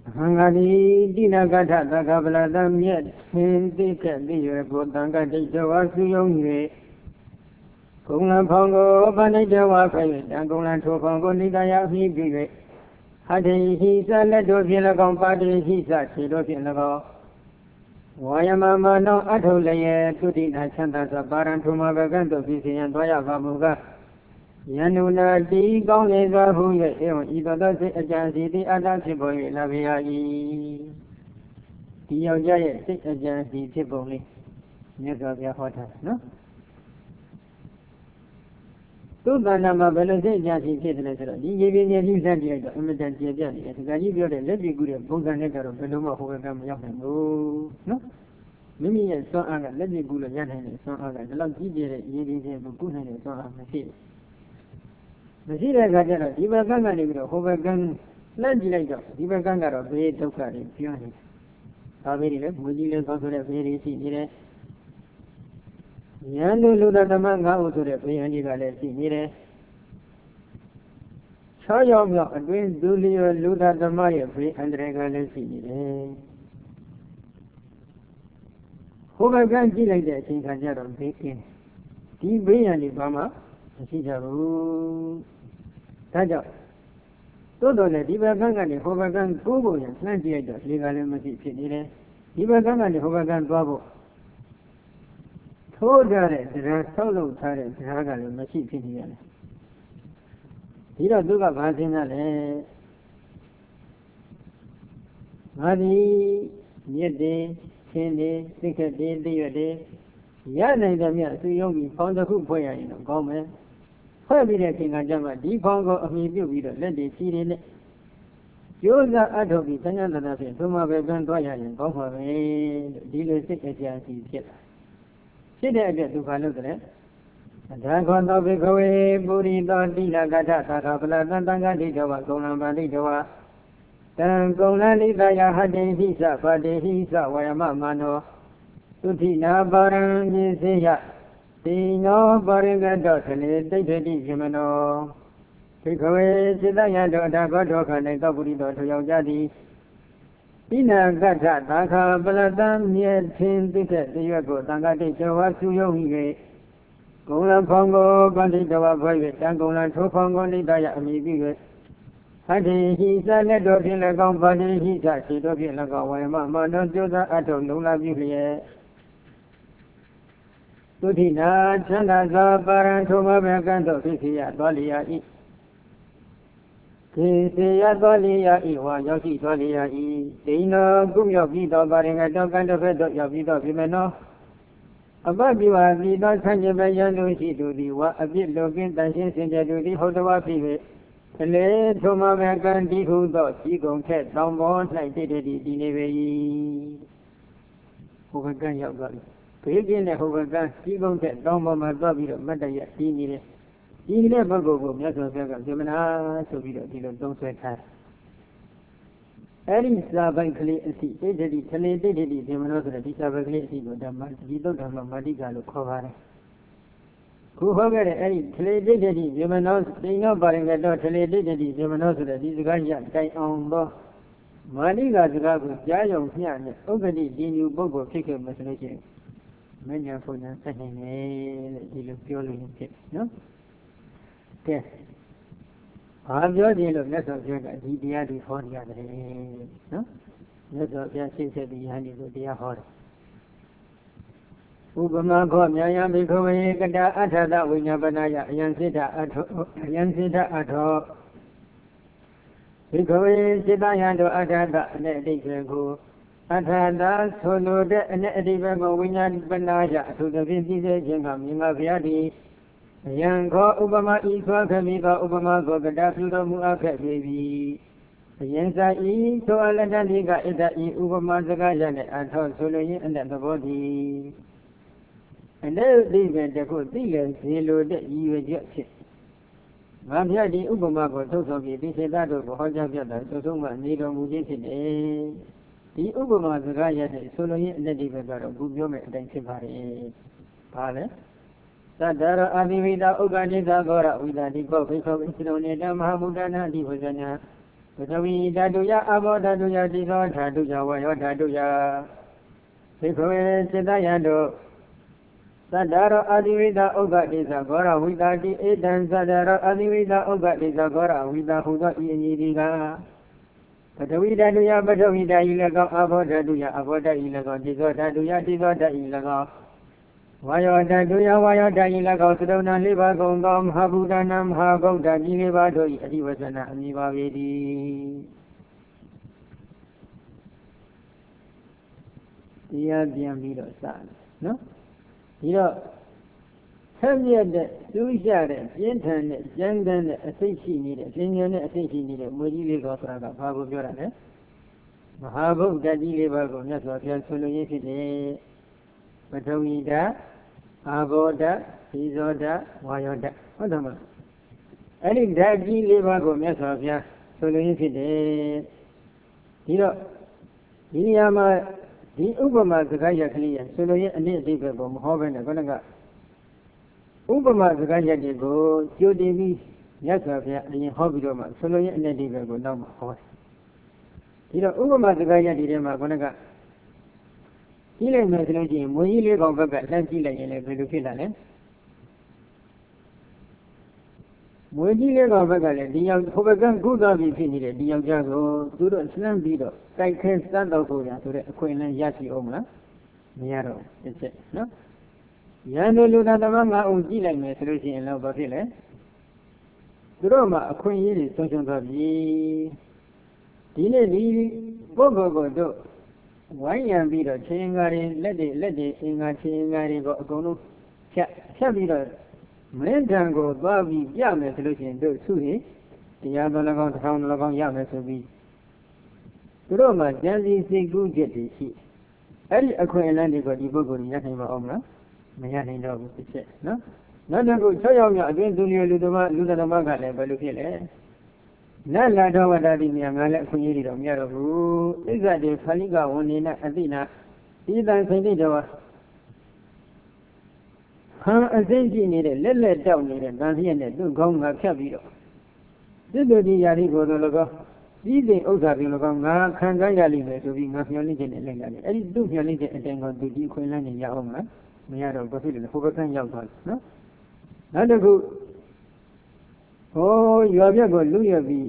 Hangari Dinagata Tagabladam yet, Hindi Kadi, Botanga Jawa Suyong, Kungla Pongo, Banajawa, and Kungla Topongo Nidaya Hibi. Hadi he said, let us feel a company, he said, she does in the go. Wayamama no Atole, Tudina Santa Sabaran to Mavagan, Visi and Toya Babuga. Yanuna di gong is a who either does it against the other Tiboy, Lavia. Tio sit against the Tiboli. Yes, of your hotel, no? Two Banama Veloce, Jansi, the giving a new Sandia, Imitant Jani, the Galibu, let me good at Bunga of Benoma who will come young. No? Mimi and so on, let me good at Yan and so on, the long DJ, Yidin, Bukun and so on. The Sira Gajara, Diva Ganga, Hovagan, Langilator, Diva Ganga of Bay Toka, Pioni. Averi, Mujil, Consul, Very Senior. Yandu Luda the Manga, to the Piani Senior. Choyom, and Win Dulio Luda the Maya, free and regular Senior. Hovagan Gilator, King Gajara, Baking. Tea Brian Bama. Sijaru Taja Todo le Divagan, the Hovagan Gobo, and Santiago, legal embassy, Divagan, the Hovagan Babo. Told her, there are solo talent, Raga, and Machine. Hira Duga Vazinale Madi, Yede, Kende, Thicket Day, Day, Yana, the Mia, Yogi, found the hoop boy in a government. Where we are King Ajama, deep Pongo of me, you let it see in it. Yours are Adobe, Tanana, Tuma Began Doya, and go for me, dealer sick as Yancy. Sit there to follow the rest. And Dragon of the Goe, Buri, Dila Gata, Takapala, Tanga, Dijawa, Gonamba, Dijawa. Tangona, Daya, Hade, Visa, Pade, Visa, Wayama, Mano. Tutina, Baran, Yizia. No Baringa Dottle, they did Jimeno. Take away Sidaya, Dagodoka, and Gaburido to Yogadi. Ina Gata, Taka, Baladan, yet Tin Ticket, the Yago, Tangati, Jawa, Suyong, Gola Pongo, Bandita, Private, Angola, Topongo, Lidaya, maybe. Hadi, he said, let us in a company, he said, she took in a go, Mamma, don't do that, I don't know, love you here. Tudina, Chanda, Paran, Toma, Mercanto, Fisia, Dolia, Fisia, Dolia, Iwa, Yoshi, Dolia, Dino, Gumio, Vito, Baringa, Dogan, of Vito, Vimeno. Above you are the not Sanjabayan, Lucy, to the a bit looking, dancing, Sinja, to the Hotava Pive. Le Toma, Mercanti, who thought she gon' catch someone like the Dinevay. Who can you got it? Pagin Hovagan, she gon' get down by my baby, Madaya, Dini. He never go, Yaso Gemina, so we don't sweat her. Eddie Sabankly, see, they did it, they did it, they were not the Sabankly, we don't have a Madiga to cover. Who forget Eddie, they did it, they were not, they know about it, they did it, they were not the Dizagan, they own both. Madiga, the Gabu, Jayo, Pian, openly, Dinu Bogo, pick up Masalation. Many of them are saying, he looked purely in pit, no? Yes. I'm your deal of letters, he did before the other, no? Let us just say behind it, they are hard. Ubama got Yayam becoming a Atada, Winyabanaya, Yansita at all. Because Sidayan to Atada, and they can go. Atada, Solo, and Edibango, Winyan Banaya, to the visitation of Yamaviadi. Yanko Ubama equal Kamika Ubama got the Dafuda Muaka baby. Yansa E, so Aladaniga is that Ubama Zagajan and her Soloy and the body. And they went the good dealers, they loaded you with your shit. Mamyadi Ubama got so of it, they said that of Hojabia, so much need of Mujin. The Ubama Zagajan, Soloy and the Divagar of Gubio and Sipari. Pale? Sadara Avida Uganida Gora, with a deep of Incident, Mahamudana, Divagana. ပထဝီဓာတုယအဘောဓာတုယတိသောဓာတုယဝါယောဓာတုယသိခွေစေတယံတို့သတ္တရောအာတိဝိတဥပ္ပတိသဂောရဝိတာတိဧတံသတ္တရောအာတိဝိတဥပ္ပတိသဂောရဝိတာဟုသောဤအမည်ဒီကပထဝီဓာတုယပထဝီဓာတ်ဤ၎င်းအဘောဓာတုယအဘောဓာတ်ဤ၎င်းတိသောဓာတုယတိသောဓာတ်ဤ၎င်းဝါယောဓာတုယဝါယောဓာတ်ဤ၎င်းသရုဏလေးပါးကုန်သောမဟာဗုဒ္ဓနာမဟာဂௌတကြီးလေးပါးတို့၏အဓိဝဇ္ဇနာအမည်ပါပေသည်တရားပြန်ပြီးတော့စတယ်နော်ဒီတော့ဆက်မြက်တဲ့သူ့ရတဲ့ပြင်းထန်တဲ့ကြမ်းတမ်းတဲ့အစိတ်ရှိနေတဲ့အပြင်းထန်တဲ့အစိတ်ရှိနေတဲ့မွေကြီးလေးကောဆိုတာကဘာကိုပြောတာလဲမဟာဗုဒ္ဓကြီးလေးပါးကိုမြတ်စွာဘုရားဆွေးနွေးရင်းဖြစ်တယ်ပထဝီဓာတ်အာဘောဓာတ်ဒီဇောဓာတ်ဝါယောဓာတ်ဟုတ်တယ်မလားအဲ့ဒီဓာတ်ကြီးလေးပါးကိုမြတ်စွာဘုရားဆွေးနွေးရင်းဖြစ်တယ်ဒီတော့ဒီနေရာမှာဒီဥပမာစကားရကလေးရဆွေးနွေးရင်းအနည်းအသေးပဲမဟောဘဲနဲ့ခဏကဥပမာစကားရတွေကိုကြိုတင်ပြီးမြတ်စွာဘုရားအရင်ဟောပြီးတော့မှဆွေးနွေးရင်းအနည်းအသေးပဲကိုနောက်မှဟောတယ်ဒီတော့ဥပမာစကားရတွေထဲမှာခဏကကြည့်လိုက်မယ်ဆိုလို့ရှိရင်မွေကြီးလေးကောင်ဘက်ကလှမ်းကြည့်လိုက်ရင်လည်းဘယ်လိုဖြစ်လာလဲမွေကြီးလေးကောင်ဘက်ကလည်းဒီရောက်ဟိုဘက်ကကုသပြီးဖြစ်နေတဲ့ဒီယောက်ျားကိုသူတို့လှမ်းပြီးတော့တိုက်ခဲစမ်းတော့ဖို့ရဆိုတဲ့အခွင့်အလမ်းရရှိအောင်မလားမရတော့တစ်ချက်နော်ရန်သူလူသားသမား၅ဦးကြည့်လိုက်မယ်ဆိုလို့ရှိရင်တော့ဘာဖြစ်လဲသူတို့မှအခွင့်အရေးတွေဆုံးရှုံးသွားပြီဒီနေ့ဒီပုဂ္ဂိုလ်ကိုတို့ဝိုင်းရံပြီးတော့ချင်းကားတွေလက်တွေအင်္ဂါချင်းကားတွေကိုအကုန်လုံးဖြတ်ပြီးတော့မင်းတန်ကိုသွားပြီးပြမယ်ဆိုလို့ရှိရင်တို့သူ့ရင်တရားတော်၎င်းတစ်ထောင်၎င်းရမယ်ဆိုပြီးသူတို့မှကြံစည်စိတ်ကူးချက်တွေရှိအဲ့ဒီအခွင့်အလမ်းတွေကိုဒီပုဂ္ဂိုလ်ရနိုင်ပါအောင်မလားမရနိုင်တော့ဘူးတစ်ချက်နော်နောက်တစ်ခု6ယောက်မြောက်အတွင်းသူလူသမကလည်းဘယ်လိုဖြစ်လဲနတ်လာတော်ဝတ္တတိမြတ်ငါလည်းအခွင့်အရေးတွေတော့မရတော့ဘူးဣဇတိဖလိကဝဏ္ဏနာအတိနာဤတန်စိတ်တော်ဟန်အစိမ့်ကြည့်နေတဲ့လက်တောက်နေတဲ့ဗန်ပြည့်နဲ့သူ့ခေါင်းကဖြတ်ပြီးတော့တိတ္တတိယာတိကိုယ်တော်၎င်းကြီးတဲ့ဥစ္စာတွေ၎င်းငါခံစားရလိမ့်မယ်ဆိုပြီးငါမျှော်လင့်ခြင်းနဲ့လိုက်လာတယ်အဲ့ဒီသူ့မျှော်လင့်ခြင်းအတိုင်းကသူဒီခွင့်လန်းနေရအောင်မလားမရတော့ဘာဖြစ်လဲဟိုဘက်ကရောက်သွားတယ်နော်နောက်တစ်ခုဟိုရွာပြက်ကိုလူရပြီး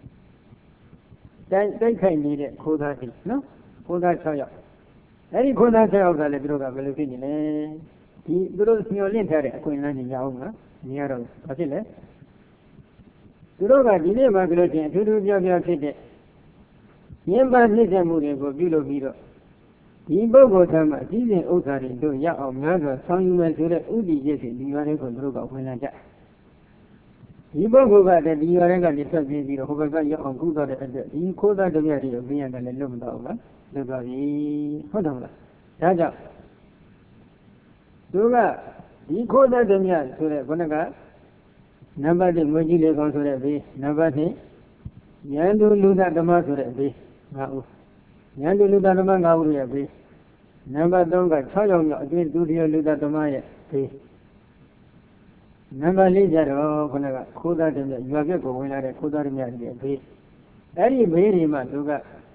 တိုက်ခိုက်နေတဲ့ခိုးသားတွေနော်ခိုးသား6ယောက်အဲ့ဒီခိုးသား6ယောက်ကလည်းသူတို့ကဘယ်လိုဖြစ်နေလဲဒီသူတို့မျှော်လင့်ထားတဲ့အခွင့်အလမ်းတွေရအောင်မလားမရတော့ဘာဖြစ်လဲသူတို့ကဒီနေ့မှပြောလို့ချင်းအထူးထူးပြောဖြစ်တဲ့ညင်ပါနှိမ့်ဆက်မှုတွေကိုပြုလုပ်ပြီးတော့ဒီပုဂ္ဂိုလ်သားမှာအစည်းအဝေးဥစ္စာတွေတို့ရအောင်များစွာဆောင်ယူမယ်ဆိုတဲ့ဥဒိရစ်စီဒီရွာတွေကိုသူတို့ကဝင်လာကြဒီပုဂ္ဂိုလ်ကတည်းဒီရွာတွေကနေဆက်ပြီးတော့ဟိုဘက်ကရောက်အောင်ကုသတဲ့အတွက်ဒီခိုးသားတပြည့်တွေတော့မင်းရတယ်လည်းလွတ်မတော့ဘူးလားလွတ်သွားပြီဟုတ်တယ်မလားဒါကြောင့်သူကဒီခိုးသားတပြည့်ဆိုတဲ့ခုနကနံပါတ်1ငွေကြီးလေးကောင်းဆိုတဲ့ဘေးနံပါတ်2ဉာဏ်သူလူသားဓမ္မဆိုတဲ့ဘေး5ဦးဉာဏ်သူလူသားဓမ္မ5ဦးရဲ့ဘေးနံပါတ်3က6ယောက်မြောက်အတွင်းသူတရားလူသားဓမ္မရဲ့ဘေးနံပါတ်4ကျတော့ခုနကခိုးသားတည်းရွာပြက်ကိုဝင်လာတဲ့ခိုးသားတည်းရဲ့ဘေးအဲ့ဒီဘေးတွေမှာသူက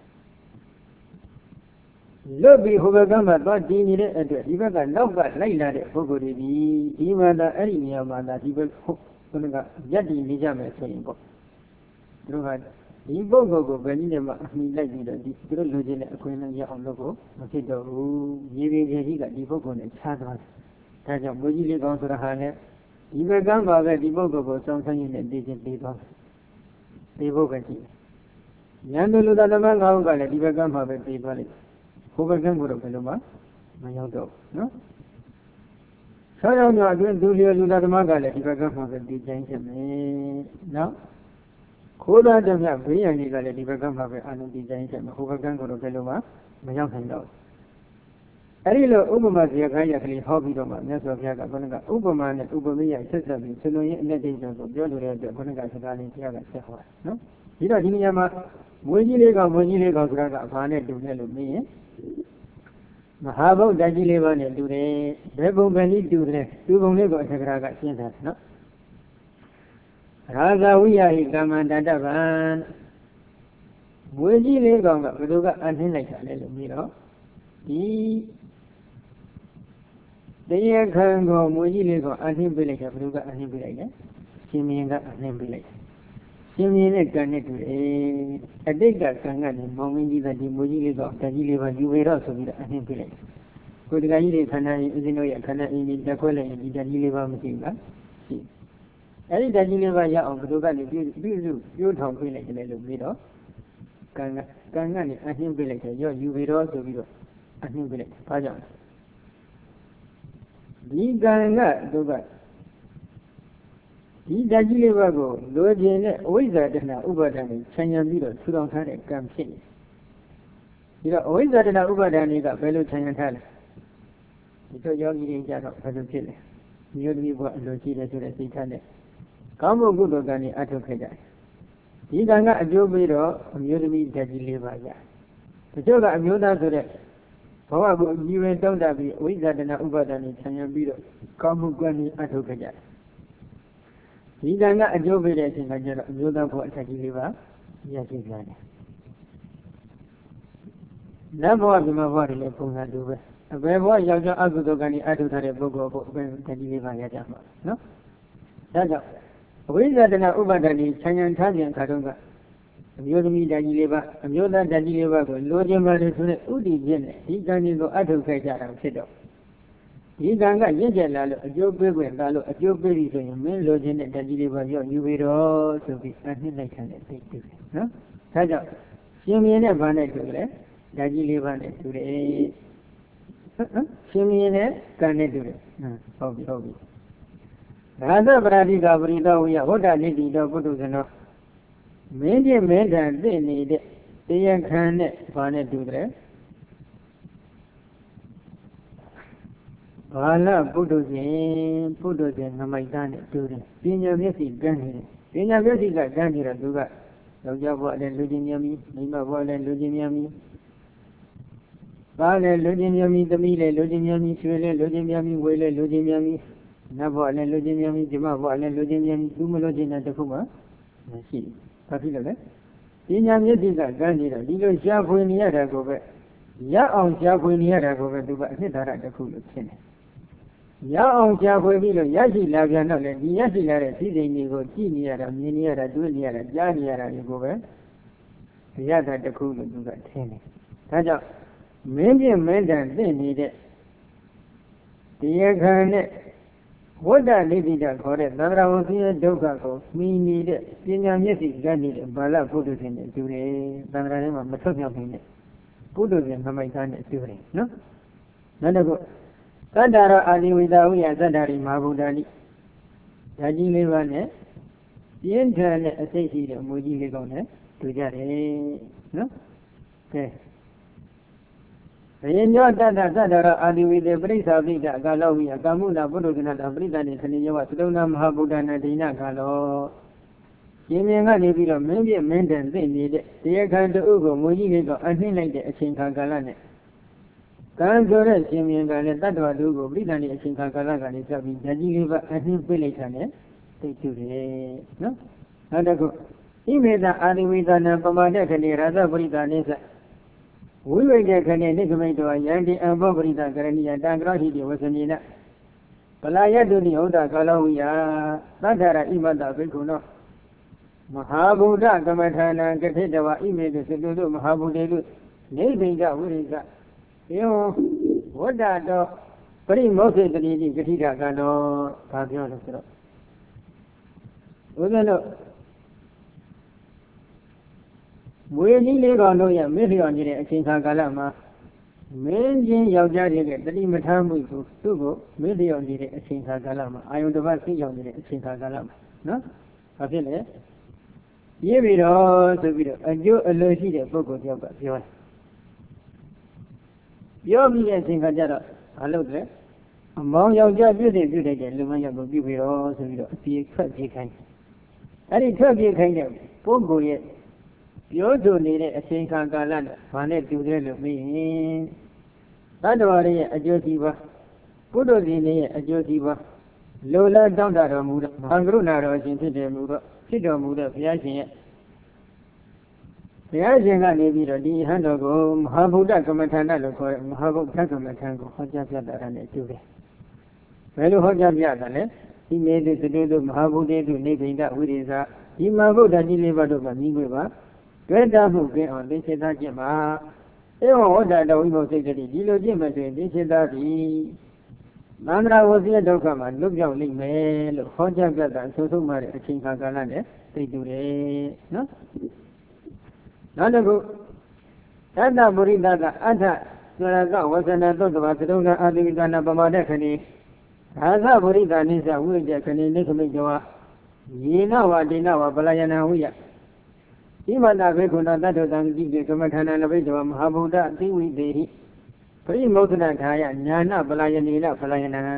လွတ်ပြီးဟိုဘက်ကမှသွားတည်နေတဲ့အတွက်ဒီဘက်ကနောက်ကလိုက်လာတဲ့ပုဂ္ဂိုလ်တွေဒီမှာသာအဲ့ဒီနေရာမှာသာဒီဘက်ခုနကရက်တည်နေကြမယ်ဆိုရင်ပေါ့သူတို့ကဒီပုဂ္ဂိုလ်ကိုဘယ်နည်းနဲ့မှအမိလိုက်ပြီးတော့ဒီသူတို့လိုချင်တဲ့အခွင့်အလမ်းရအောင်လုပ်ဖို့မဖြစ်တော့ဘူးရေပင်ကြီးကဒီပုဂ္ဂိုလ်နဲ့ခြားသွားတယ်ဒါကြောင့်မွေးကြီးလေးကောင်းဆိုတာဟာလည်းဒီဘက်ကပါပဲဒီပုဂ္ဂိုလ်ကိုစောင့်ဆိုင်ရတဲ့တည်ခြင်းတည်သွားတယ်ဒီပုဂ္ဂိုလ်ကြီးဉာဏ်လူသားဓမ္မ၅ဦးကလည်းဒီဘက်ကမှပဲတည်သွားလိမ့်ဟိုဘက်ကကိုတော့ဘယ်လိုမှမရောက်တော့ဘူးနော်6ယောက်မြောက်အတွင်းသူလျော်လူသားဓမ္မကလည်းဒီဘက်ကမှပဲတည်ခြင်းဖြစ်မယ်နော်ခိုးသားတမျှဘေးရန်ကြီးကလည်းဒီဘက်ကမှပဲအာနုတည်ခြင်းဖြစ်မယ်ဟိုဘက်ကကိုတော့ဘယ်လိုမှမရောက်နိုင်တော့ဘူးအဲ့ဒီလိုဥပမာဇေယခိုင်းရကလေးဟောပြီးတော့မှမြတ်စွာဘုရားကခုနကဥပမာနဲ့ဥပမေယဆက်ဆက်ပြီးဆွေးနွေးရင်းအလက်တိတ်ကိုပြောလိုတဲ့အတွက်ခုနကစကားလေးတရားကဆက်ဟောတယ်နော်ဒီတော့ဒီနေရာမှာမွေးကြီးလေးကောင်ဆိုတာကဘာနဲ့တူလဲလို့မေးရင်မဟာဗုဒ္ဓကြီးလေးပါးနဲ့တူတယ်ဘယ်ပုံပဲနည်းတူတယ်တူပုံလေးကိုအထက်ကရာကရှင်းထားတယ်နော်ရာဇဝိယဟိကမ္မန္တတဗံမွေကြီးလေးကောင်ကဘယ်သူကအနှင်းလိုက်တာလဲလို့ပြီးတော့ဒီတရားခံကိုမွေကြီးလေးကောင်အနှင်းပေးလိုက်တာဘယ်သူကအနှင်းပေးလိုက်လဲရှင်မင်းကအနှင်းပေးလိုက်ရှင်မင်းနဲ့ကံနဲ့တူတယ်အတိတ်ကကံကနေမောင်မင်းကြီးကဒီမွေကြီးလေးကောင်ဓာတ်ကြီးလေးပါယူဝေတော့ဆိုပြီးတော့အနှင်းပေးလိုက်ကိုယ်တကကြီးတွေခန္ဓာရင်ဦးဇင်းတို့ရဲ့ခန္ဓာအင်းကြီးတက်ခွဲလိုက်ရင်ဒီဓာတ်ကြီးလေးပါမရှိဘူးလားရှိအဲ့ဒီဓာတ်ကြီးလေးပါရအောင်ဘယ်သူကနေပြုစုပြိုးထောင်ပေးလိုက်တယ်လို့ပြီးတော့ကံကနေအနှင်းပေးလိုက်တယ်ရော့ယူပြီးတော့ဆိုပြီးတော့အနှင်းပေးလိုက်ဘာကြောင့်ဒီကံကသူကဒီဓာတ်ကြီးလေးပါကိုလိုချင်တဲ့အဝိဇ္ဇာတဏှာဥပါဒဏ်ကိုခြံရံပြီးတော့ထူထောင်ထားတဲ့ကံဖြစ်နေဒီတော့အဝိဇ္ဇာတဏှာဥပါဒဏ်တွေကဘယ်လိုခြံရံထားလဲဒီတော့ယောဂီတွေကြတော့ဘယ်လိုဖြစ်လဲမျိုးသမီးဘဝအလိုရှိတယ်ဆိုတဲ့စိတ်ထားနဲ့ကောင်းမှုကုသိုလ်ကံတွေအထုတ်ခဲ့ကြတယ်ဒီကံကအကျိုးပေးတော့အမျိုးသမီးဓာတ်ကြီးလေးပါရတချို့ကအမျိုးသားဆိုတဲ့ဘဝကိုညီဝင်တောင်းတပြီးအဝိဇ္ဇာတဏှာဥပါဒဏ်တွေခြံရံပြီးတော့ကောင်းမှုကံတွေအထုတ်ခဲ့ကြတယ်ဒီကံကအကျိုးပေးတဲ့အချိန်ကကျတော့အမျိုးသားဘဝဓာတ်ကြီးလေးပါရရှိကြတယ်နတ်ဘဝဒီမှာဘဝတွေလည်းပုံစံတူပဲအဘယ်ဘဝယောက်ျားအကုသိုလ်ကံတွေအထုတ်ထားတဲ့ပုဂ္ဂိုလ်ကိုအဘယ်ဓာတ်ကြီးလေးပါရကြမှာနော်ဒါကြောင့်အဝိဇ္ဇာတဏှာဥပါဒဏ်တွေခြံရံထားခြင်းအခါတုန်းကအမျိုးသမီးဓာတ်ကြီးလေးပါအမျိုးသားဓာတ်ကြီးလေးပါကိုလိုချင်ပါတယ်ဆိုတဲ့ဥဒိဖြစ်နဲ့ဒီကံတွေကိုအထုတ်ခဲ့ကြတာဖြစ်တော့ဒီကံကရင့်ကျက်လာလို့အကျိုးပေးခွင့်လာလို့အကျိုးပေးပြီဆိုရင်မင်းလိုချင်တဲ့ဓာတ်ကြီးလေးပါရော့ယူပြီးတော့ဆိုပြီးအနှိမ့်လိုက်တဲ့သိတူတယ်နော်ဒါကြောင့်ရှင်မြင်းနဲ့ဘာနဲ့တူလဲဓာတ်ကြီးလေးပါနဲ့တူတယ်ရှင်မြင်းနဲ့ကံနဲ့တူတယ်ဟုတ်ပြီရာဇပရာတိကပရိသောဝိယဝဋ္ဌနိတိတောပုထုဇနောမင်းပြမင်းထံသိနေတဲ့တရားခံနဲ့ဘာနဲ့တူတယ်ဘာလပုထုဇဉ်ငမိုက်သားနဲ့တူတယ်ပညာမျက်စိကန်းနေတယ်ပညာမျက်စိကကန်းနေတော့သူကယောက်ျားဘဝလည်းလူချင်းများမီမိန်းမဘဝလည်းလူချင်းများမီသားလည်းလူချင်းများမီသမီးလည်းလူချင်းများမီဆွေလည်းလူချင်းများမီဝေလည်းလူချင်းများမီနတ်ဘဝလည်းလူချင်းများမီဓမ္မဘဝလည်းလူချင်းများမီသူမလို့ချင်းတဲ့တစ်ခုမှမရှိဘူးဘာဖြစ်လို့လဲပညာမျက်စိကကန်းနေတော့ဒီလိုရှားဖွေနေရတာကိုပဲရအောင်ရှားဖွေနေရတာကိုပဲသူကအနှစ်သာရတစ်ခုလို့ဖြစ်နေရအောင်ရှားဖွေပြီးလို့ရရှိလာပြန်တော့လေဒီရရှိလာတဲ့သိစိတ်တွေကိုကြည့်နေရတာမြင်နေရတာတွေ့နေရတာကြားနေရတာဒီကိုပဲရတာတစ်ခုလို့သူကထင်တယ်ဒါကြောင့်မင်းပြမင်းတန်သိနေတဲ့တရားခံနဲ့ဝဋ္ဌနိတိတခေါ်တဲ့သန္တရာဝဆင်းရဲဒုက္ခကိုမှီနေတဲ့ပညာမျက်စိကနေတဲ့ဘာလပုထုဇဉ်နဲ့တူတယ်သန္တရာထဲမှာမထွက်မြောက်နေတဲ့ပုထုဇဉ်ငမိုက်သားနဲ့တူတယ်နော်နောက်တစ်ခုသတ္တရအာဒီဝိတာဝိယသတ္တရိမဟာဗုဒ္ဓနိဓာကြီးလေးပါးနဲ့ပြင်းထန်တဲ့အစိတ်ရှိတဲ့အမူကြီးလေးကောင်းနဲ့တူကြတယ်နော်ကဲဘယညောတတ္တသတ္တရအာဒီဝိတေပရိစ္ဆာပိတအကာလောဝိယကာမုဏပုထုဇဏတပရိသတိခဏိယောသတုဏမဟာဗုဒ္ဓနာဒိဏကာလောရှင်မြင်ကနေပြီးတော့မင်းပြမင်းတန်သိနေတဲ့တရားခံတူကိုမူကြီးလေးကအနှိမ့်လိုက်တဲ့အချိန်ခါကာလနဲ့ကံဆိုတဲ့ရှင်မြင်ကလည်းတတ္တဝတူကိုပရိသတိအချိန်ခါကာလကနေစပြီးဓာကြီးလေးကအနှိမ့်ပြလိုက်တာနဲ့သိတူတယ်နော်နောက်တစ်ခုဣမေတအာဒီဝိသနာပမာဒခဏိရာဇပရိသနိစ္စဝိဝိတေခဏိနိဂမိတောယန္တိအဘောပရိသကရဏိယတံကရောဟိတိဝဆနိနပလာယတုနိဟုတ်တာကာလောဝိယသတ္တရဣမတဘိက္ခုနောမဟာဗုဒ္ဓကမ္မထာနံကတိတဝဣမေတုသတုတုမဟာဗုဒ္ဓေတုနေဗိဒဝိရိကယောဝတ္တတောပရိမောက္ခေတတိတိကတိထကံတော်ဘာပြောလို့ဆိုတော့ဦးဇင်းတို့မွေကြီးလေးကောင်တို့ရဲ့မေ့လျော်နေတဲ့အချိန်ကာလမှာမင်းချင်းယောက်ျားတွေကတတိမထမ်းမှုကိုသူ့ကိုမေ့လျော်နေတဲ့အချိန်ကာလမှာအာယုန်တစ်ပါးသိရောက်နေတဲ့အချိန်ကာလမှာနော်ဘာဖြစ်လဲရေးပြီးတော့ဆိုပြီးတော့အကျိုးအလိုရှိတဲ့ပုဂ္ဂိုလ်တယောက်ကပြောတယ်ပြောပြီးတဲ့အချိန်ကကြတော့ဘာလုပ်လဲအမောင်ယောက်ျားပြုတဲ့လူမယောက်ကိုပြုပြီးတော့ဆိုပြီးတော့အပြေထွက်ပြေးခိုင်းအဲ့ဒီထွက်ပြေးခိုင်းတဲ့ပုဂ္ဂိုလ်ရဲ့ပြောဆိုနေတဲ့အချိန်ကာလနဲ့ဘာနဲ့တူတယ်လို့မေးရင်သတ္တဝါရဲ့အကျိုးစီးပွားပုထုဇဉ်ရဲ့အကျိုးစီးပွားလိုလားတောင်းတတော်မူတဲ့မဟာကရုဏာတော်ရှင်ဖြစ်တော်မူတဲ့ဘုရားရှင်ရဲ့တရားရှင်ကနေပြီးတော့ဒီဟန်တော်ကိုမဟာဗုဒ္ဓကမ္မထာဏလို့ခေါ်တဲ့မဟာဗုဒ္ဓကမ္မထာကိုဟောကြားပြတာနဲ့ကျိုးတယ်ဘယ်လိုဟောကြားပြတာလဲဒီမေတုသတုမဟာဗုဒ္ဓေတုနိဗ္ဗိဒဝိရိသဒီမဟာဗုဒ္ဓကြီးလေးပါတို့မှာမြင်ခွင့်ပါတွေ့တာမှုကင်းအောင်သိစေသားခြင်းမှာဧဝံဝတ္တတဝိမုစိတ်တိဒီလိုကျင့်မယ်ဆိုရင်သိစေသားသည်သန္တရာဝစီယဒုက္ခမှာလွတ်ပြောင်းလိမ့်မယ်လို့ဟောကြားပြတာဆိုဆုံးမှတဲ့အချိန်ခါကာလနဲ့သိတူတယ်နော်နောက်တစ်ခုသတ္တပုရိသကအဋ္ဌသရကဝဇ္ဇနသုတ်တဘာသတုံနာအာတိကနာပမာဒခဏိသာသပုရိသနိစ္စဝိရခဏိနိခမိတောယေနဝဒေနဝပလယနာဝိယဒီမတဘေခုဏတတ္တတံတိကေကမ္မထာနာဘိတောမဟာဗုဒ္ဓသိဝိသေဟိပရိမုဒ္ဒနာထာယညာနာပလယနေနပလယနာ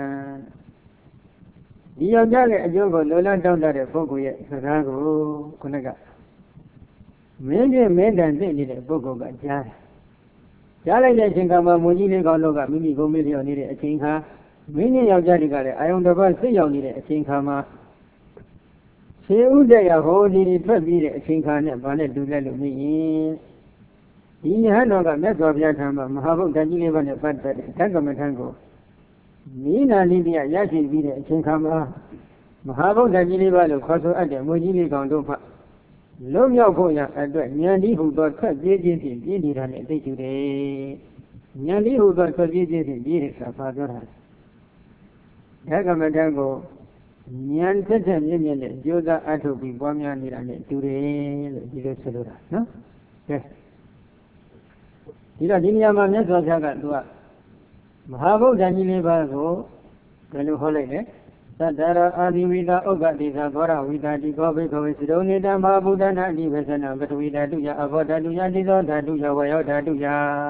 ဒီယောက်ျားရဲ့အကျိုးကိုလိုလားတောင်းတတဲ့ပုဂ္ဂိုလ်ရဲ့စကားကိုခုနကမင်းပြမင်းတန်သိနေတဲ့ပုဂ္ဂိုလ်ကကြားတယ်ကြားလိုက်တဲ့အချိန်ကမှမွန်ကြီးလေးကောင်းတို့ကမိမိကိုယ်မေ့လျော့နေတဲ့အချိန်ခါမင်းကြီးယောက်ျားတွေကလည်းအာယုံတစ်ပတ်စိတ်ရောက်နေတဲ့အချိန်ခါမှာခြေဥဒရဟောဒီထွက်ပြီးတဲ့အချိန်ခါနဲ့ဗာနဲ့တူလဲလို့မြင်ရင်ဒီယဟန်တော်ကမြတ်စွာဘုရားထံမှာမဟာဗုဒ္ဓကြီးလေးပါးနဲ့ပတ်သက်တဲ့ဓကမထံကိုမိနာလိတိယရရှိပြီးတဲ့အချိန်ခါမှာမဟာဗုဒ္ဓကြီးလေးပါးလို့ခေါ်ဆိုအပ်တဲ့မွန်ကြီးလေးကောင်တို့မှလွတ်မြောက်ဖို့ရအတွက်ဉာဏ်ဒီဟုသောထွက်ပြေးခြင်းဖြင့်ပြည့်နေတာနဲ့အသိတူတယ်ဉာဏ်ဒီဟုသောထွက်ပြေးခြင်းဖြင့်ပြည့်တယ်ဆိုတာပြောတာဓကမထံကိုဉာဏ်သက်သက်မြင့်မြင့်နဲ့ကြိုးစားအထုတ်ပြီးပွားများနေတာနဲ့တူတယ်လို့ဒီလိုဆိုလိုတာနော်ကဲဒီတော့ဒီနေရာမှာမြတ်စွာဘုရားကသူကမဟာဗုဒ္ဓကြီးလေးပါးကိုဘယ်လိုဟောလိုက်လဲသတ္တရအာဒီဝိတာဥက္ကတိသာသောရဝိတာတိကောဘိခဝေစရုံနေတမဟာဗုဒ္ဓနာအဓိပ္ပစနာပထဝီဓာတုယအဘောဓာတုယတိသောဓာတုယဝယောဓာတုယ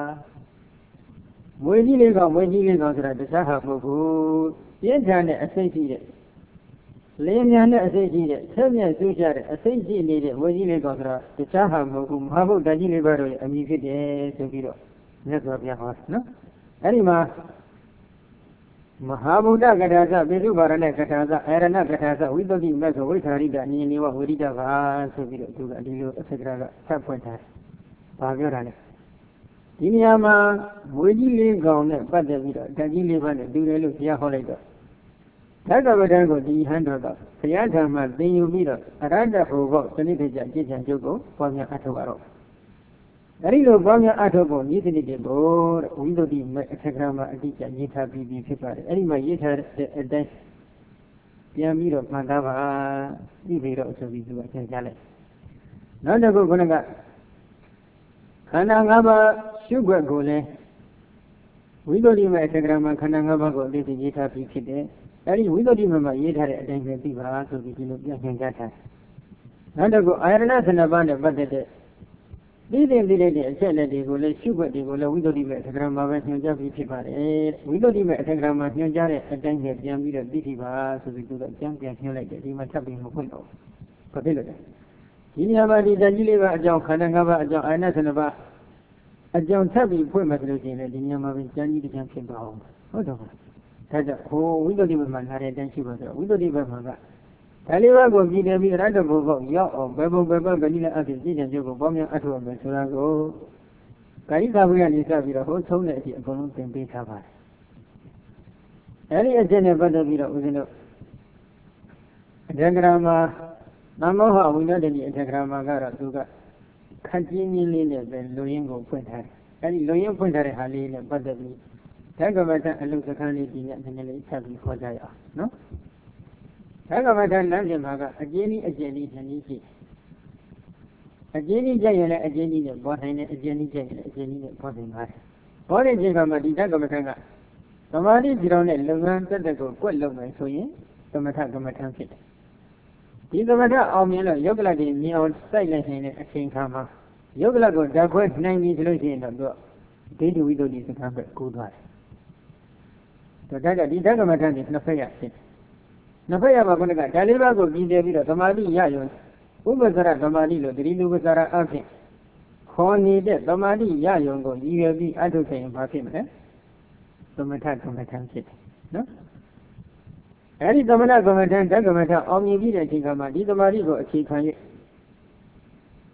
မွေကြီးလေးကောင်ဆိုတာတခြားဟာမဟုတ်ဘူးပြင်းထန်တဲ့အစိတ်ရှိတဲ့လင်းမြန်တဲ့အစိတ်ရှိတဲ့ဆက်မြတ်ဆူးကြတဲ့အစိတ်ရှိနေတဲ့မွေကြီးလေးကောင်ဆိုတာတခြားဟာမဟုတ်ဘူးမဟာဗုဒ္ဓကြီးလေးပါတို့ရဲ့အမည်ဖြစ်တယ်ဆိုပြီးတော့မြတ်စွာဘုရားဟောနော်အဲ့ဒီမှာမဟာဗုဒ္ဓကထာသပိစုပါရဏကထာသအာရဏကထာသဝိသုဒ္ဓိမသောဝိထာရိတအနိနိဝဝိရိတပါဆိုပြီးတော့သူကဒီလိုအစကရာကဆက်ဖွင့်ထားတယ်။ဘာပြောတာလဲဒီနေရာမှာမွေကြီးလေးကောင်နဲ့ပတ်သက်ပြီးတော့ဓာတ်ကြီးလေးပါးနဲ့တူတယ်လို့ဘုရားဟောလိုက်တော့ဓာတ်ကပ္ပဒံကိုဒီဟန်တော်ကဘုရားထံမှာသင်ယူပြီးတော့အရဟတဟောဖို့စနစ်တကျကြည်ချံကျုပ်ကိုပွားများအထောက်ရတော့အဲဒီလိုပွားများအထောက်ဖို့ဤစနစ်တွေဘို့ဝိသုဒ္ဓိမဲ့အထက်ကမှာအတိအကျရေးထားပြီးဖြစ်ပါတယ်အဲဒီမှာရေးထားတဲ့အတိုင်းပြန်ပြီးတော့မှန်သားပါပြီးပြီးတော့ဆိုပြီးသူကသင်ကြားလိုက်နောက်တစ်ခုခုနကခန္ဓာ၅ပါးရှုွက်ကိုလည်းဝိသုဒ္ဓိမဲ့အထက်ကမှာခန္ဓာ၅ပါးကိုအတိအကျရေးထားပြီးဖြစ်တယ်အဲဒီဝိသုဒ္ဓိမဲ့မှာရေးထားတဲ့အတိုင်းပဲပြီးပါဆိုပြီးဒီလိုပြန်သင်ကြားထားနောက်တစ်ခုအာရဏ12ပါးနဲ့ပတ်သက်တဲ့ဒီတဲ့အချက်လက်တွေကိုလည်းရှုွက်တွေကိုလည်းဝိသုဒ္ဓိမဲ့အထက်ကမှာပဲညွှန်ကြားပြီးဖြစ်ပါတယ်ဝိသုဒ္ဓိမဲ့အထက်ကမှာညွှန်ကြားတဲ့အတိုင်းပဲပြန်ပြီးတော့သိထိပါဆိုပြီးသူကပြန်ညွှန်လိုက်တယ်ဒီမှာထပ်ပြီးမဖွင့်တော့ဘာဖြစ်လို့လဲဒီနေရာမှာဒီဓာတ်ကြီးလေးပါအကြောင်းခန္ဓာ၅ပါးအကြောင်းအာရဏ12ပါးအကြောင်းထပ်ပြီးဖွင့်မှဆိုလို့ရှိရင်လည်းဒီနေရာမှာပဲကျမ်းကြီးတစ်ချမ်းဖြစ်သွားအောင်ဟုတ်တော့ဒါကြောင့်ဟိုဝိသုဒ္ဓိမဲ့မှာလာတဲ့အတိုင်းရှိပါဆိုတော့ဝိသုဒ္ဓိမဲ့မှာကဒါလေးပါးကိုပြည်တယ်ပြီးရတ္တဘုဘောရောက်အောင်ဘယ်ပုံဘယ်ပတ်ဘယ်နည်းနဲ့အဖြစ်ကြည်ကြံကြုပ်ကိုပေါင်းများအထောက်အမယ်ဆိုတာကိုကာယကဘုရားနေစပြီးတော့ဟိုဆုံးတဲ့အဖြစ်အကုန်လုံးသင်ပေးထားပါတယ်အဲဒီအချက်နဲ့ပတ်သက်ပြီးတော့ဦးဇင်းတို့အထက်ကရာမှာနမောဟဝိနတ္တိအထက်ကရာမှာကတော့သူကခက်ကြီးကြီးလေးနဲ့ပဲလူရင်းကိုဖွင့်ထားတယ်အဲဒီလူရင်းဖွင့်ထားတဲ့ဟာလေးနဲ့ပတ်သက်ပြီးဓကမထအလုစခန်းလေးဒီနဲ့နည်းနည်းလေးဆက်ပြီးခေါ်ကြရအောင်နော်ဓကမထလမ်းစဉ်မှာကအကျဉ်းကြီးနှစ်နည်းရှိအကျဉ်းကြီးကြရင်လည်းအကျဉ်းကြီးနဲ့ပေါ်နိုင်တယ်အကျဉ်းကြီးကြရင်လည်းအကျဉ်းကြီးနဲ့ပေါ်နိုင်ပါတယ်ပေါ်တဲ့ချိန်မှာဒီဓကမထကသမာဓိကြည်တော်နဲ့လုပ်ငန်းတက်တဲ့ကိုကွက်လုပ်မယ်ဆိုရင်သမထကမထဖြစ်တယ်ဒီသမထအောင်မြင်လို့ယုတ်ကလတ်တွေမြင်အောင်စိုက်လိုက်နေတဲ့အချိန်ခါမှာယုတ်ကလတ်ကိုဓာတ်ခွဲနိုင်ပြီဆိုလို့ရှိရင်တော့သူကဒိဋ္ဌိဝိသုဒ္ဓိစကားပဲကူးသွားတယ်ဒါကြောင့်ဒီဓကမထတွေနှစ်ဖက်ရဖြစ်တယ်နှစ်ဖက်ရမှာခုနကဓာလေးပါးကိုပြည်တယ်ပြီးတော့သမာဓိရရုံဥပ္ပစရသမာဓိလို့တတိလူပ္ပစရအဖြစ်ခေါ်နေတဲ့သမာဓိရရုံကိုရည်ရွယ်ပြီးအထုဆိုင်ရင်ဘာဖြစ်မလဲသမထကမ္မထဖြစ်တယ်နော်အဲဒီသမထကမ္မထဓကမ္မထအောင်မြင်ပြီးတဲ့အချိန်ခါမှာဒီသမာဓိကိုအခြေခံ၍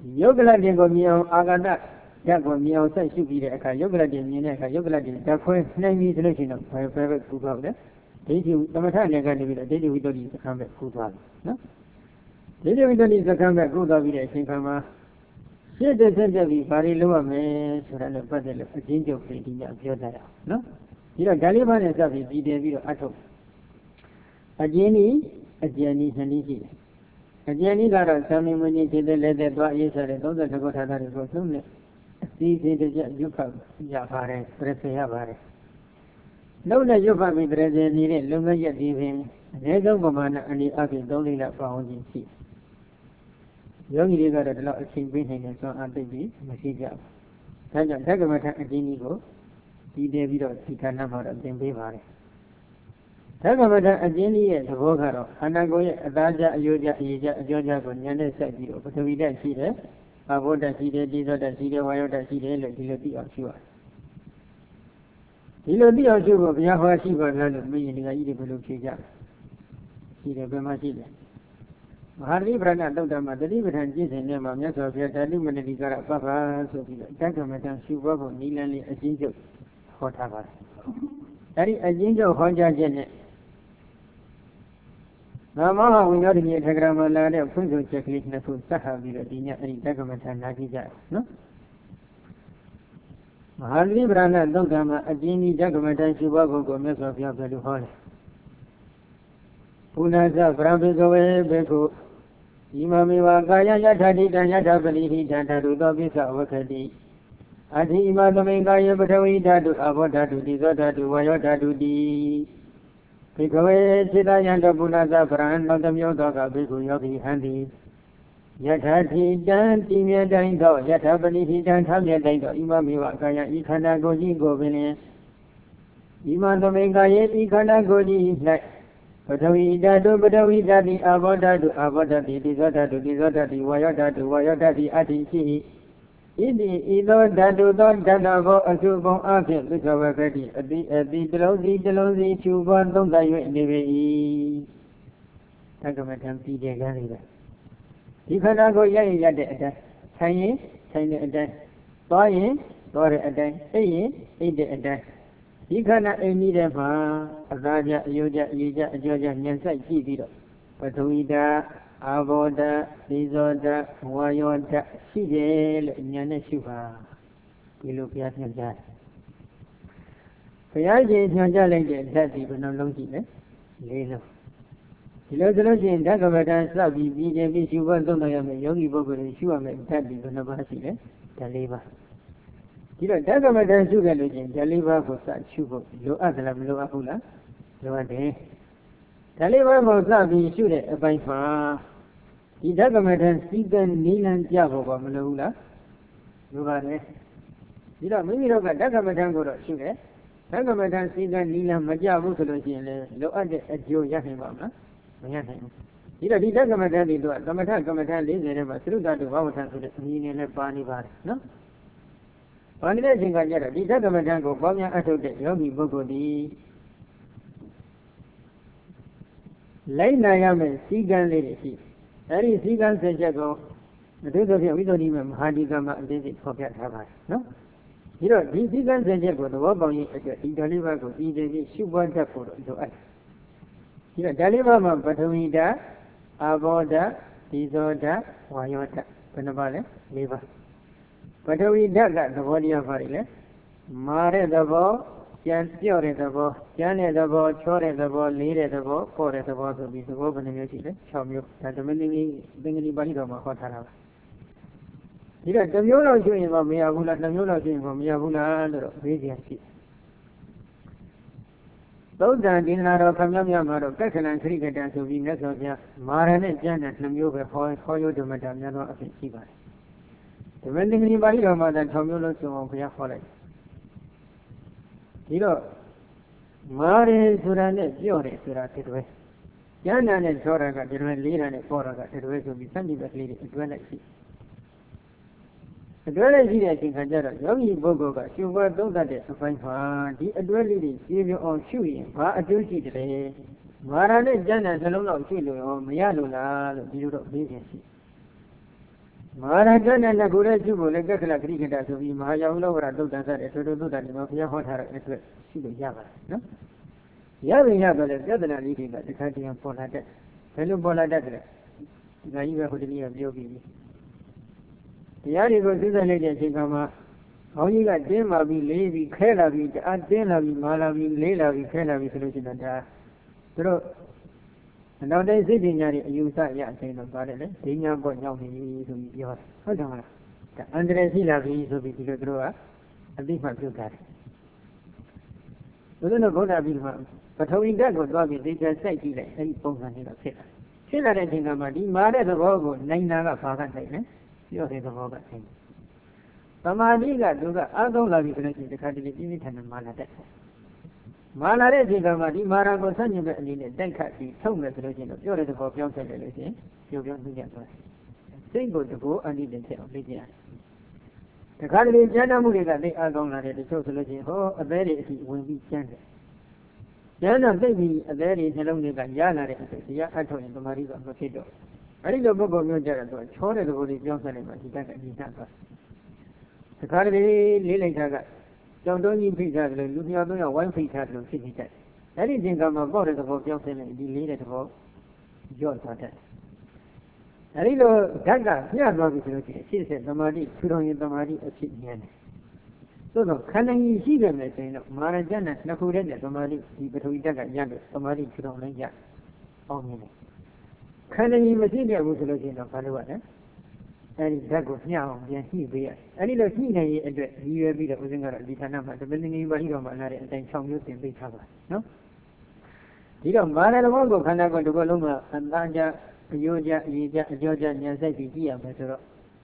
Yogla de Gomion, Agada, Yagomion, such should be the Yogla de Mineka, Yogla de Daquin, name solution of private food powder. Did you, the matter negative, did you don't need to come back food powder? No? Did you don't need to come back good of it, Sinkama? She doesn't be very low, man, so that the bottle of ginger plating of your data. No? You know, Galiban is up with the at all. A Jenny, Haniki. A Jenny got a something when you did the leather dry yesterday, those that got another go soon. See, you come, Yapare, Prepare. No, that you come with Red needed, longer yet leaving. There's no woman and the other don't let found in sea. Yogi got a lot of king behind and so on, baby, machine job. Tagamat and Jenny go. He David or Tikanama of them Bivare. Tagamada and Jenny at the Vogaro, Hanagoya, Raja, Yoja, Georgia, Yanda said you, but we don't see there. I would have seen the desert and see the wild and see the Hiloti of Shua. Hiloti of Shua, Yahoo, she was not of me in the Idibu Chija. See the Bemachile. Hardly Brana Dodama, the Libet and Jason name of Yasofia, the Luminary Gara Papa, so Tagamata, she was on Nilan, a ginger, whatever. That is a ginger Honja Janet. Now, we got in the Tagrama Lada of Punzo checklist, Nasu Saha, Vidina, and Tagamata Nakija. No? Hardly Brana Dogama, a genie Tagamata, Shibago, Gomez of Yabalu. Punaza, Brambis Beko, Imamiwa, Gaya Yatadi, Yatabali, Tantadu, Visa, Wakadi. Adi Imadamanga, Batawi, Dadu, Abota, to Disota, to Wayota, to the Picaway, Sidayanda Punaza, Brand, Yoga, Biku Yogi, Handy. Yatati, Dan, Timia, Daingo, Yatabali, Dan, Tamia, Daingo, Imamiwa, Gaya, Ikana, Goji, Govene. Imadamanga, Ikana, Goji, Batawi, Dadi, Abota, to Abota, to Disota, to Wayota, to Wayota, the Ati. Either Dadu Dadabo, a Subon Arkin, the Kawakati, at the Delosi, Chuban, don't die in the Tagamatan P. Garida. You cannot go yay at the Tiny at that. Buying, Dore at that, saying, at that. You cannot any them, Raja, Yoja, Georgia, Yansai, Kido. But we Avoda, Dizoda, Wayota, Sidel, Yanashuva. We look at Naja. Fayaji is Naja like that, even no longer. Leno. Philosophy in Dagavada, Sabi, BJB, Shuba, Donayam, Yogi Bogo, and Shua, and Tabi, Vanabasi, Taliba. You know, Dagavada, Sugar, Taliba for such Shubo, Lo Adlam, Lo Ahula, Lo Ade. Taliba was not being shooted by far. The Dagamadan Stephen Nilan Javo Malula. You got it. You know, maybe look at Dagamadan go to shoot it. Dagamadan Stephen Nilan Majavu Solution, look at Joe Yakimama. You know, the Dagamadan do it. Gamatan lives in a through that to Vavatan to the Union of Banibar. No? On the Zinga, the Dagamadan go Banya Atoke, Yogi Bogodi. Laina Yaman, Seagan lady. That is Seagan says, go. The truth of it, we don't even hardly come and visit forget her. No? You know, these Seagan says, go to walk on it, in Daliva, go easily, she wants a photo to us. You know, Daliva, Patawida, Avoda, Dizoda, Wayota, Panabale, Liva. Patawida got the body of Varile, Mare the ball. Jan Pure the ball, Jan the ball, Chore the ball, Lead the ball, Core the ball to be the open in your city, Chom you, that the many anybody of my hotel. You got the Mula doing from Miavula, the Mula doing from Miavula, and the Radiancy. Those that in our Kamyama of Pekan and Cricket and to be Nesovia, Maran and Janet, Namuva, for you to Madame Yano of Siva. The vending anybody of Madame Tomulo to Pia Follet. You know, Mare Surane, Fiore Surated. Yana and Sora got the lead and a Fora got the way to be something that lead it well at sea. The dwelling here, I think, Yogi Bogo got you were those that is a fine fun. The dwelling is your own shoeing, a duty today. Marane Jana, the long of Chilo, or Mayalula, the beauty of business. မာရတနဲ့လည်းကိုယ်လည်းရှိဖို့လည်းကက္ကလခရိကတဆိုပြီးမဟာယောဂလောကရသုတ်တန်စတဲ့ထိုးသုတ်တန်ဒီမှာဘုရားဟောထားတဲ့အတွက်ရှိလို့ရပါတယ်နော်ရရင်ရတော့လေပြဿနာလေးတွေကတခါတည်းပေါ်လာတဲ့ဘယ်လိုပေါ်လာတတ်တယ်ဒီကကြီးပဲဟိုတည်းကပြောပြီးတရားတွေကိုသိသိလိုက်တဲ့အချိန်ကမှခေါင်းကြီးကတင်းမာပြီးလေးပြီးခဲလာပြီးအတင်းလာပြီးမာလာပြီးလေးလာပြီးခဲလာပြီးဆိုလို့ရှိရင်ဒါသူတို့နောက်တိုင်းစိတ်ပညာတွေအယူဆရအချိန်တော့ပါတယ်လေဒိညာပေါ့ညောင်းနေဆိုပြီးပြောတယ်ဟုတ်တယ်မလားဒါအန္တရာယ်ရှိလာပြီဆိုပြီးဒီလိုသူတို့ကအသိမှပြုတ်တာတယ်သူတို့ကဗုဒ္ဓပြီးမှပထဝီဓာတ်ကိုသွားပြီးသိချစိုက်ကြည့်လိုက်အဲဒီပုံစံလေးတော့ဖြစ်လာတဲ့အချိန်ကမှဒီမာတဲ့သဘောကိုနိုင်တာကဘာကနိုင်လဲပြောတဲ့သဘောကနိုင်သမာဓိကသူကအားကောင်းလာပြီဆိုလို့ရှိရင်တခါတလေပြင်းပြထန်ထန်မာလာတတ်မာလာတဲ့အချိန်ကမှဒီမာရာကိုဆန့်ကျင်တဲ့အနေနဲ့တိုက်ခတ်ပြီးထုတ်မယ်ဆိုလို့ရှိရင်တော့ပြောတဲ့သဘောပြောင်းဆက်တယ်လို့ရှိရင်ပြောနှိမ့်ရသွားတယ်စိတ်ကိုတကူအနိတ္တဖြစ်အောင်လေ့ကျင့်ရတယ်တခါတလေကျမ်းမှုတွေကသိအားကောင်းလာတဲ့တချို့ဆိုလို့ရှိရင်ဟောအသေးတွေအထိဝင်ပြီးကျမ်းတယ်ကျမ်းတော့သိပြီးအသေးတွေနှလုံးတွေကရလာတဲ့အတွက်တရားအထုတ်ရင်သမာဓိကမဖြစ်တော့အဲဒီလိုပုဂ္ဂိုလ်မျိုးကြတော့ချောတဲ့သဘောလေးပြောင်းဆက်လိုက်မှဒီတတ်ကအနိတ္တသွားတခါတလေလေးလိုက်တာကကြောင်တုံးကြီးဖိထားတယ်လို့လူပြောင်းတော့ဝိုင်းဖိထားတယ်လို့ဖြစ်နေတတ်တယ်။အဲ့ဒီသင်္ကန်းမှာပေါ့တဲ့သဘောပြောင်းဆက်နေဒီလေးတဲ့သဘောကြော့သွားတတ်တယ်။အဲ့ဒီလိုဓာတ်ကပြသွားပြီဆိုလို့ရှိရင်အဖြစ်ဆက်သမာဓိထူထောင်ရင်သမာဓိအဖြစ်ဉာဏ်တယ်။သို့တော့ခန္ဓာကြီးရှိတယ်မယ်ဆိုရင်တော့မာရဇ္ဇနဲ့နှစ်ခုတည်းနဲ့သမာဓိဒီပထဝီဓာတ်ကရလို့သမာဓိထူထောင်လိုက်ရအောင်မြင်တယ်။ခန္ဓာကြီးမရှိတဲ့ဘူးဆိုလို့ရှိရင်တော့ဘာလို့ရလဲ။အဲဒီဓာတ်ကိုမျှအောင်ပြန်ညှိပေးရအဲဒီလိုညှိနိုင်ရဲ့အတွက်ရည်ရွယ်ပြီးတော့ဦးဇင်းကတော့ဒီဌာနမှာတပင်းငင်းပါဠိတော်မှာလာတဲ့အတိုင်း6မျိုးသင်ပေးထားပါနော်ဒီတော့မာနတော်ကိုခန္ဓာကိုယ်တစ်ခုလုံးမှာအတန်းကြအယိုးကြအရေးကြအကျော်ကြဉာဏ်စိုက်ပြီးကြည့်ရမယ်ဆိုတော့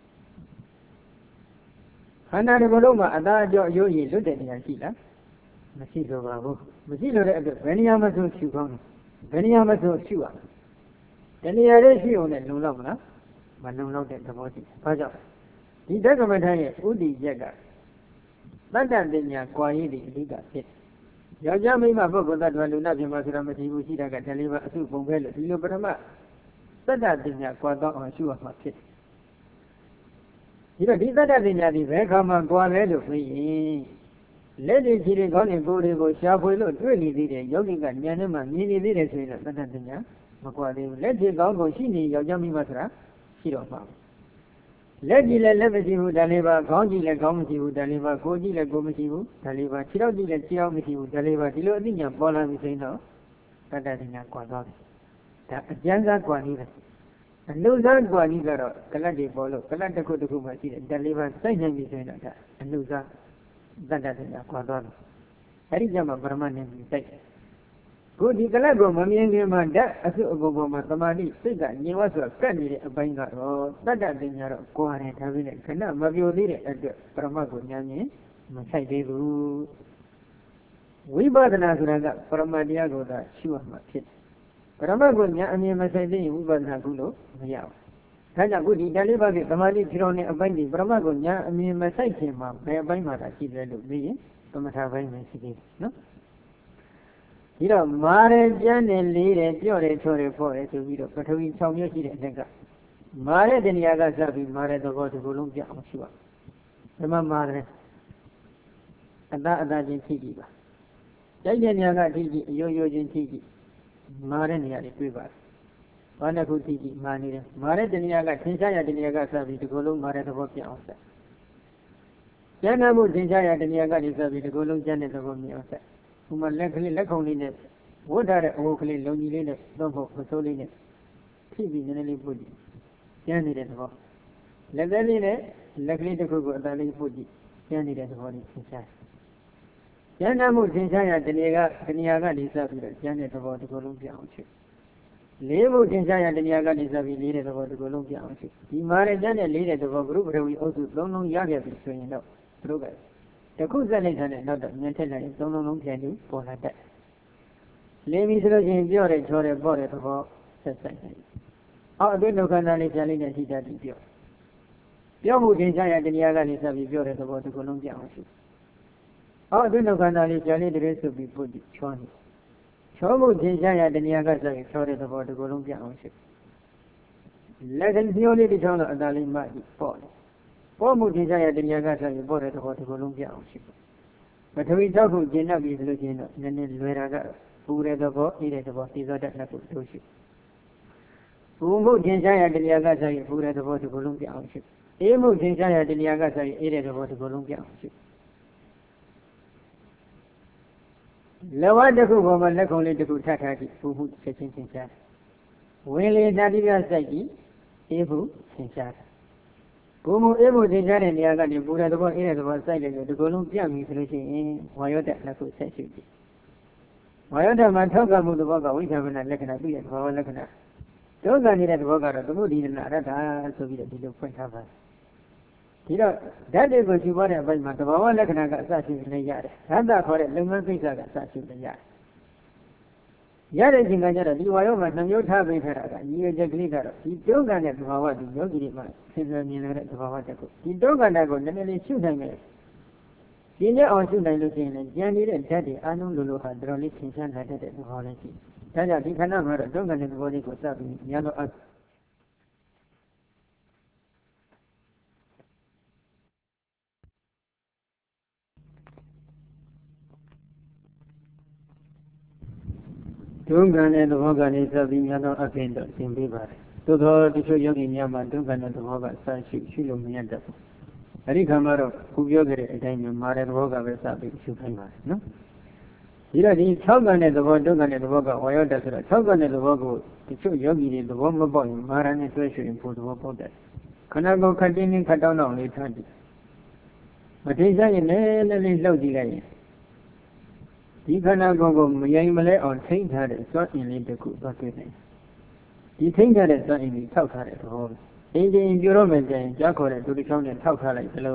ခန္ဓာတစ်ခုလုံးမှာအတန်းအကျော်အယိုးရည်လွတ်တဲ့နေရာရှိလားမရှိတော့ပါဘူးမရှိလို့တဲ့အတွက်ဘယ်နေရာမှဆိုရှုကောင်းတယ်ဘယ်နေရာမှဆိုရှုရတနေရာလေးရှိအောင်နဲ့လုံလောက်မလားမလုံလောက်တဲ့သဘောရှိတယ်။ဘာကြောင့်ဒီဓကမထရဲ့ဥဒိရက်ကတတ္တပညာကွာရည်တွေအဓိကဖြစ်။ယောက်ျားမိန်းမပုဂ္ဂိုလ်သတ္တဝါလူနာပြင်မှာဆိုတာမရှိဘူးရှိတာကတလေးပါအစုပုံပဲလို့ဒီလိုပထမတတ္တပညာကွာတော့အောင်ရှုရမှာဖြစ်။ဒီတော့ဒီတတ္တပညာဒီဘယ်ခါမှကွာလဲလို့ဆိုရင်လက်တွေခြေတွေခေါင်းတွေကိုယ်တွေကိုရှားဖွေလို့တွေ့နေသေးတယ်ယောဂိကဉာဏ်နဲ့မှမြင်နေသေးတယ်ဆိုရင်တော့တတ္တပညာမကွာသေးဘူးလက်ခြေကောင်းကိုရှိနေယောက်ျားမိန်းမဆိုတာရှိတော့မှာလက်ကြည့်လည်းလက်မရှိဘူးဒါလေးပါခေါင်းကြည့်လည်းခေါင်းမရှိဘူးဒါလေးပါကိုယ်ကြည့်လည်းကိုယ်မရှိဘူးဒါလေးပါခြေထောက်ကြည့်လည်းခြေထောက်မရှိဘူးဒါလေးပါဒီလိုအသိဉာဏ်ပေါ်လာပြီဆိုရင်တော့တတ္တဉာဏ်ကွာသွားပြီဒါအကျဉ်းစားကွာနည်းပဲအနုစားကွာနည်းကတော့ကလတ်တွေပေါ်လို့ကလတ်တစ်ခုတစ်ခုမှရှိတယ်ဒါလေးပါစိုက်နိုင်ပြီဆိုရင်တော့ဒါအနုစားတတ္တဉာဏ်ကွာသွားတယ်အဲ့ဒီကြမှာပရမနဲ့စိုက်ကိုဒီကလတ်ကိုမမြင်ခင်မှာဓာတ်အစုအကုန်ပေါ်မှာသမာဓိစိတ်ကညင်ဝတ်ဆိုတာကတ်နေတဲ့အပိုင်းကတော့တတ္တပညာတော့ကွာတယ်ဒါပေမဲ့ခဏမပြောသေးတဲ့အတွက်ပရမတ်ကိုဉာဏ်မြင်မဆိုင်သေးဘူးဝိပဿနာဆိုတာကပရမတ်တရားကိုသာရှုရမှာဖြစ်ပရမတ်ကိုဉာဏ်အမြင်မဆိုင်သေးရင်ဝိပဿနာကုလို့မရဘူးဒါကြောင့်ခုဒီတလေးပါးကသမာဓိဖြောင်းနေအပိုင်းဒီပရမတ်ကိုဉာဏ်အမြင်မဆိုင်ခင်မှာဘယ်အပိုင်းမှာသာရှိတယ်လို့ပြီးရင်သမထပိုင်းမှာရှိသေးတယ်နော်ဒီတော့မာတယ်ကျမ်းတယ်လေးတယ်ပြော့တယ်ချော့တယ်ပေါ့တယ်ဆိုပြီးတော့ပထဝီ6မျိုးရှိတဲ့အထက်ကမာတဲ့တဏှာကစပြီးမာတဲ့သဘောတစ်ခုလုံးပြအောင်ရှိပါဘယ်မှာမာတယ်အတ္တချင်းဖြစ်ကြည့်ပါကြိုက်တဲ့နေရာကဖြစ်ကြည့်အယိုးယိုးချင်းဖြစ်ကြည့်မာတဲ့နေရာတွေတွေ့ပါဘာတစ်ခုဖြစ်ကြည့်မာနေတယ်မာတဲ့တဏှာကသင်္ချာရတဏှာကစပြီးတစ်ခုလုံးမာတဲ့သဘောပြအောင်ဆက်ကျမ်းနာမှုသင်္ချာရတဏှာကနေစပြီးတစ်ခုလုံးကျမ်းတဲ့သဘောမြင်အောင်ဆက်ဒီမှာလက်ကလေးလက်ခုံလေးနဲ့ဝတ်ထားတဲ့အဝတ်ကလေးလုံကြီးလေးနဲ့သုံးဖို့မဆိုးလေးနဲ့ဖြစ်ပြီးနည်းနည်းလေးပုတ်ကြည့်ကျန်းနေတဲ့သဘောလက်သေးလေးနဲ့လက်ကလေးတစ်ခုကိုအသာလေးပုတ်ကြည့်ကျန်းနေတဲ့သဘောလေးသင်္ချာကျန်းနာမှုသင်္ချာရတဏှာကနေစပြီးတော့ကျန်းတဲ့သဘောတစ်ခုလုံးပြအောင်ချွတ်လေးမှုသင်္ချာရတဏှာကနေစပြီးလေးတဲ့သဘောတစ်ခုလုံးပြအောင်ချွတ်ဒီမှာလည်းကျန်းတဲ့လေးတဲ့သဘောဂရုပထဝီအုပ်စုသုံးလုံးရခဲ့ပြီဆိုရင်တော့သူတို့ကတခုစက်လိုက်တဲ့နောက်တော့ဉာဏ်ထက်လိုက်ရင်သုံးလုံးပြန်ပြီးပေါ်လာတတ်လင်းပြီဆိုလို့ရှိရင်ပြောတယ်ချောတယ်ပေါ့တယ်သဘောဆက်ဆိုင်တယ်အောက်အတွင်းဒုက္ခနာလေးပြန်လေးနဲ့ရှိတတ်ပြီးပြောမှုသင်္ချာရတဏှာကနေစပြီးပြောတဲ့သဘောတစ်ခုလုံးပြအောင်ရှိအောက်အတွင်းဒုက္ခနာလေးပြန်လေးတည်းဆိုပြီးပုတ်ပြီးချောနေချောမှုသင်္ချာရတဏှာကစပြီးချောတဲ့သဘောတစ်ခုလုံးပြအောင်ရှိလက်စီယိုလေးတစ်ချောင်းတော့အသာလေးမှပေါ့တယ်ပေါ့မှုတင်ကြရတရားကဆိုရင်ပေါ့တဲ့သဘောတစ်ခုလုံးပြအောင်ရှိပထဝီ6ခုကျင့်တတ်ပြီဆိုလို့ရှိရင်တော့နည်းနည်းလွယ်တာကပူတဲ့သဘောအေးတဲ့သဘောသိသောတတ်နှစ်ခုတို့ရှိပူမှုတင်ကြရတရားကဆိုရင်ပူတဲ့သဘောတစ်ခုလုံးပြအောင်ရှိအေးမှုတင်ကြရတရားကဆိုရင်အေးတဲ့သဘောတစ်ခုလုံးပြအောင်ရှိလက်ဝါးတစ်ခုပေါ်မှာလက်ခုံလေးတစ်ခုထပ်ထားကြည့်ပူမှုချက်ချင်းသင်ကြားဝင်လေတတိယစိုက်ကြည့်အေးမှုသင်ကြားပူမှုအေးမှုသင်ကြားတဲ့နေရာကနေပူတဲ့သဘောအေးတဲ့သဘောစိုက်လိုက်လို့ဒီကုလုံးပြတ်ပြီဆိုလို့ရှိရင်ဝါယောတနှစ်ခုဆက်ရှိပြီဝါယောတမှာထောက်ကမှုသဘောကဝိသမနာလက္ခဏာပြည့်တဲ့သဘောလက္ခဏာဒုက္ခနေတဲ့သဘောကတော့သမုဒိယနာရတ္တာဆိုပြီးတော့ဒီလိုဖွင့်ထားပါတယ်ဒီတော့ဓာတ်တွေကိုရှုပွားတဲ့အပိုင်းမှာသဘာဝလက္ခဏာကအစရှိနေရတယ်ဓာတ်ခေါ်တဲ့လုပ်ငန်းကိစ္စကအစရှိနေရတယ်ရတဲ့ချိန်ကကျတော့ဒီဝါယောမှာနှမျိုးထားပေးထားတာကညီရချက်ကလေးကတော့ဒီဒုက္ခနဲ့သဘာဝဒီယောဂီတွေမှာဆင်ခြင်မြင်လာတဲ့သဘာဝတက်ကိုဒီဒုက္ခနဲ့ကိုနည်းနည်းလေးရှုနိုင်မယ်ဒီညအောင်ရှုနိုင်လို့ရှိရင်လည်းကြံနေတဲ့ဓာတ်တွေအလုံးလိုလိုဟာတော်တော်လေးသင်ရှားလာတဲ့သဘောလေးရှိဒါကြောင့်ဒီခဏမှာတော့ဒုက္ခနဲ့သဘောလေးကိုစပြီးညာတော့ဒုက္ခနဲ့သဘောကနေစပြီးများသောအဖြစ်တော့သင်ပေးပါတယ်။သို့သောတချို့ယောဂီများမှာဒုက္ခနဲ့သဘောကစရှုလို့မရတတ်ဘူး။အဲဒီခါမှာတော့ခုပြောခဲ့တဲ့အတိုင်းမှာတဲ့သဘောကပဲစပြီးရှုခိုင်းပါတယ်နော်။ဒီတော့ဒီ6ကံနဲ့သဘောဒုက္ခနဲ့သဘောကဝါယောတဆိုတော့6ကံနဲ့သဘောကိုတချို့ယောဂီတွေသဘောမပေါက်ရင်မာရနဲ့တွဲရှုရင်ပိုသဘောပေါက်တယ်။ခန္ဓာကိုယ်ခက်တင်းတင်းခက်တောင်းတောင်းလေးထားကြည့်။မထိစားရင်လည်းလေးလှုပ်ကြည့်လိုက်ရင်ဒီခန္ဓာကိုယ်ကိုမယိမ်မလဲအောင်ထိန်းထားတဲ့စွမ်းအင်လေးတစ်ခုသွားတွေ့တယ်ဒီထိန်းထားတဲ့စွမ်းအင်ကြီးထောက်ထားတဲ့သဘောပဲအင်းချင်းပြောတော့မယ်ဆိုရင်ကြားခေါ်တဲ့ဒုတိယချောင်းနဲ့ထောက်ထားလိုက်သလို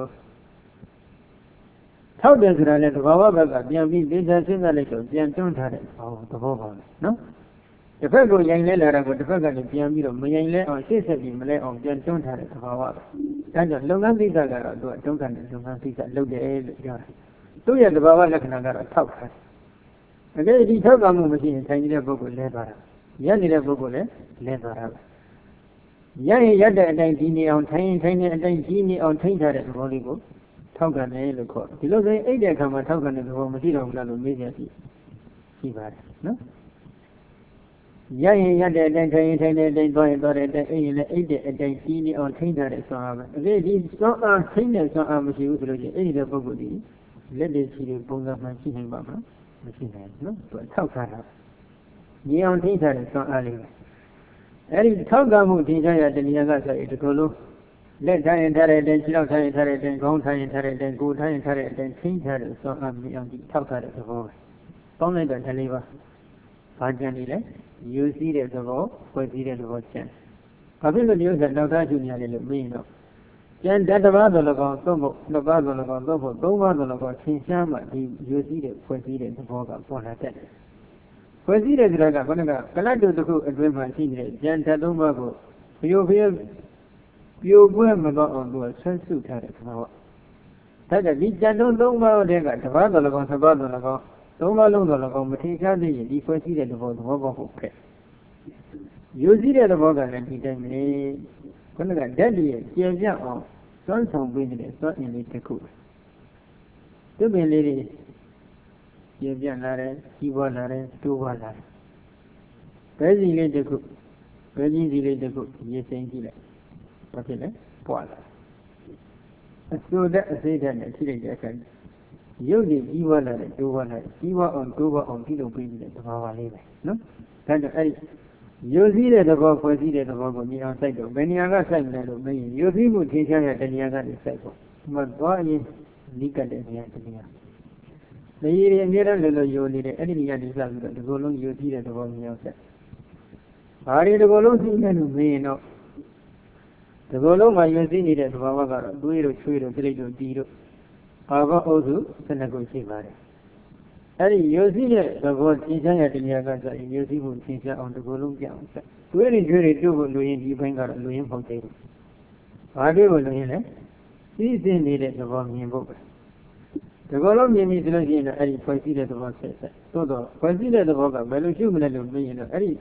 ထောက်တယ်ဆိုတာလည်းသဘာဝဘက်ကပြန်ပြီးသိချာစဉ်းစားလိုက်တော့ပြန်တွန်းထားတဲ့သဘောပါပဲနော်တစ်ဖက်ကိုယိမ်လဲလာတာကိုတစ်ဖက်ကလည်းပြန်ပြီးတော့မယိမ်လဲအောင်ရှေ့ဆက်ပြီးမလဲအောင်ပြန်တွန်းထားတဲ့သဘာဝပဲဒါကြောင့်လုပ်ငန်းသိက္ခာကတော့သူကဒုက္ခနဲ့လုပ်ငန်းသိက္ခာလုပ်တယ်လို့ပြောတယ်သူ့ရဲ့သဘာဝလက္ခဏာကတော့ထောက်ထားအကယ်ဒီထောက်ကမှုမရှိရင်ထိုင်နေတဲ့ပုဂ္ဂိုလ်လဲသွားတာရက်နေတဲ့ပုဂ္ဂိုလ်လည်းလဲသွားတာပဲရရင်ရက်တဲ့အတိုင်းဒီနေအောင်ထိုင်ရင်ထိုင်နေတဲ့အတိုင်းဒီနေအောင်ထိန်းထားတဲ့သဘောလေးကိုထောက်ကန်တယ်လို့ခေါ်ဒီလိုဆိုရင်အိတ်တဲ့အခါမှာထောက်ကန်တဲ့သဘောမရှိတော့ဘူးလားလို့မေးကြရှိပါတယ်နော်ရရင်ရက်တဲ့အတိုင်းထိုင်ရင်ထိုင်တဲ့အတိုင်းသွားရင်သွားတဲ့အတိုင်းအိတ်ရင်လည်းအိတ်တဲ့အတိုင်းဒီနေအောင်ထိန်းထားတဲ့ဆွမ်းအားပဲအကယ်ဒီဆွမ်းအားထိန်းတဲ့ဆွမ်းအားမရှိဘူးဆိုလို့ရှိရင်အိတ်တဲ့ပုဂ္ဂိုလ်ဒီလက်တွေချီတွေပုံစံမှန်ရှိနိုင်ပါမလားမရှိနိုင်ဘူးနော်သူထောက်ထားတာညီအောင်ထိထားတဲ့ဆွမ်းအားလေးပဲအဲ့ဒီထောက်ကမှုထင်ရှားရတဲ့နေရာကဆိုရင်ဒီလိုလုံးလက်ထားရင်ထားတဲ့အတိုင်းခြေထောက်ထားရင်ထားတဲ့အတိုင်းခေါင်းထားရင်ထားတဲ့အတိုင်းကိုယ်ထားရင်ထားတဲ့အတိုင်းထိထားတဲ့ဆွမ်းအားမြင်အောင်ဒီထောက်ထားတဲ့သဘောပဲပေါင်းလိုက်တော့၄ပါးဘာကြံနေလဲယူစည်းတဲ့သဘောဖွဲ့စည်းတဲ့သဘောကျန်ဘာဖြစ်လို့ဒီဥစ္စာနောက်သားရှုနေရတယ်လို့မေးရင်တော့ကျန်တပါးဆိုလည်းကောင်းသုံးဖို့နှစ်ပါးဆိုလည်းကောင်းသုံးဖို့သုံးပါးဆိုလည်းကောင်းသင်ရှားမှဒီယူစည်းတဲ့ဖွဲ့စည်းတဲ့သဘောကပေါ်လာတတ်တယ်ဖွဲ့စည်းတဲ့ဆိုတာကခေါင်းကကလတ်တုတစ်ခုအတွင်းမှာရှိနေတဲ့ကျန်သုံးပါးကိုပြိုပွဲမတော့အောင်သူကဆွဲဆုထားတဲ့သဘောဒါကြောင့်ဒီကျန်သုံးပါးတဲ့ကတပါးဆိုလည်းကောင်းနှစ်ပါးဆိုလည်းကောင်းသုံးပါးလုံးဆိုလည်းကောင်းမထင်ရှားသေးရင်ဒီဖွဲ့စည်းတဲ့သဘောပေါက်ဖို့ခက်ယူစည်းတဲ့သဘောကလည်းဒီတိုင်းပဲခုနကဓာတ်တွေကျေပြတ်အောင်စွမ်းဆောင်ပေးနေတဲ့စွမ်းအင်လေးတစ်ခုသူပင်လေးတွေကျေပြတ်လာတယ်ကြီးပွားလာတယ်တိုးပွားလာတယ်ဘဲစီလေးတစ်ခုဘဲကြီးစီလေးတစ်ခုရေစိမ်းကြည့်လိုက်ဘာဖြစ်လဲပွားလာအစိုးတဲ့အစိတ်ဓာတ်နဲ့ထိလိုက်တဲ့အခါရုပ်တွေကြီးပွားလာတယ်တိုးပွားလာတယ်ကြီးပွားအောင်တိုးပွားအောင်ပြုလုပ်ပေးနေတဲ့သဘာဝလေးပဲနော်ဒါကြောင့်အဲ့ဒီယူစည်းတဲ့သဘောဖွဲ့စည်းတဲ့သဘောကိုမြင်အောင်စိုက်တော့ဘယ်နေရာကစိုက်မလဲလို့မင်းယူစည်းမှုထင်ရှားတဲ့နေရာကနေစိုက်ဖို့ဒီမှာသွားရင်နိကတဲ့နေရာတနေရာနေရည်အများနဲ့လို့ယူနေတဲ့အဲ့ဒီနေရာဒီစပြီးတော့ဒီလိုလုံးယူစည်းတဲ့သဘောမြင်အောင်စိုက်ဘာတွေဒီလိုလုံးသိနေလို့မင်းတော့ဒီလိုလုံးမှာယူစည်းနေတဲ့သဘောကတော့တွေးတို့ချွေးတို့ပြိတ်တို့တီတို့ဘာဘောအုပ်စု12ခုရှိပါတယ်အဲ့ဒီယူစည်းတဲ့သဘောသင်္ချမ်းရတဲ့နေရာကဆိုရင်ယူစည်းမှုသင်္ချမ်းအောင်ဒီလိုလုံးပြအောင်ဆက်တွေးတွေကျွေးတွေတို့ဖို့လူရင်ဒီဘိုင်းကတော့လူရင်ပုံသေးတယ်။ဘာတွေးဖို့လူရင်လဲစီးစင်းနေတဲ့သဘောမြင်ဖို့ပဲဒီလိုလုံးမြင်ပြီဆိုလို့ရှိရင်အဲ့ဒီဖွဲ့စည်းတဲ့သဘောဆက်သို့တော့ဖွဲ့စည်းတဲ့သဘောကဘယ်လိုရှုမလဲလို့မြင်ရင်တော့အဲ့ဒီ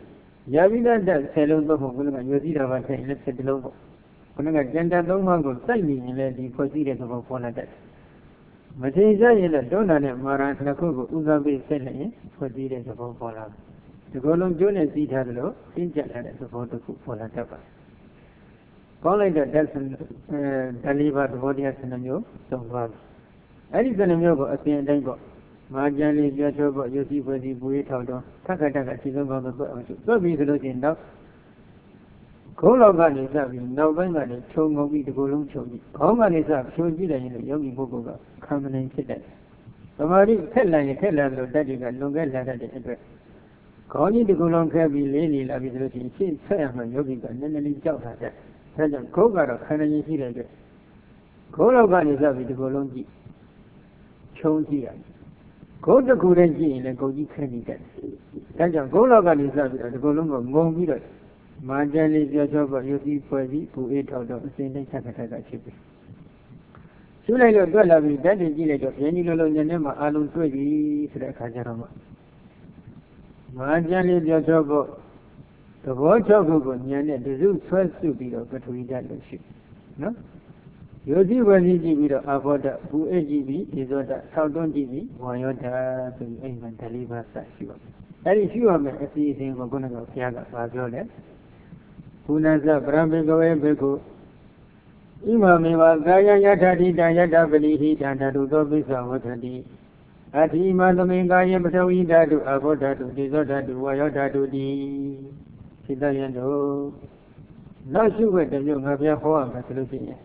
Yavida that fellow of Yosida was saying, let's set the logo. When I get that long ago, signing in the proceeded of a that. Matija, Donna, Maran, Nakugo, Uzabi, selling for the days of Opola. The Golon Jonas eat had low, Sinja had a support to cook for the tapa. Calling the Delson Daliva, the body as an amio, so far. Edison Amio, a Sian Dango. Marjali, Yajoba, Yosi, was the Buit out of Takataka, Chizon of the book. So be the looking now. Kologan is up in November, the Chong of the Golum Chogi. Hongan is up, show you in the Yogi Bogoga, common incident. The Mari Kellan, Kellan, that you got longer than the address. Calling the Golon Kabi Lady, la visiting, she said, Yogi got nearly job at that. President Koga of Hanani Hillage. Kologan is up with the Golongi. Chongi. Go to Kurenji and go eat candy. President Kologan is up with the Golongo, Mongi. Marjali, Yajoba, Yosi, Poezi, who ate out of the same Takataka ship. Soon I got well with that village of Yanilo Yanema, Alun Twigi, Kajarama. Marjali, Yajoba, the watch of Yan, the zoo first to be of the Twitter ship. No? Yosi was easy with Avoda, who AGB, Isoda, Southern GB, Wayota, to England, Taliba, Sashiva. That is you are a season of Gonaga, Fiaga, Fabiola. Punaza, Brambego, Beko. Imamiva, Gaya Yatadi, Dayata, Belihi, and Adubisa, Watadi. At Imandominga, Yamatawi, to Avoda, to Disoda, to Wayota, to the Sidayando. Not you with the young of your home, Solution.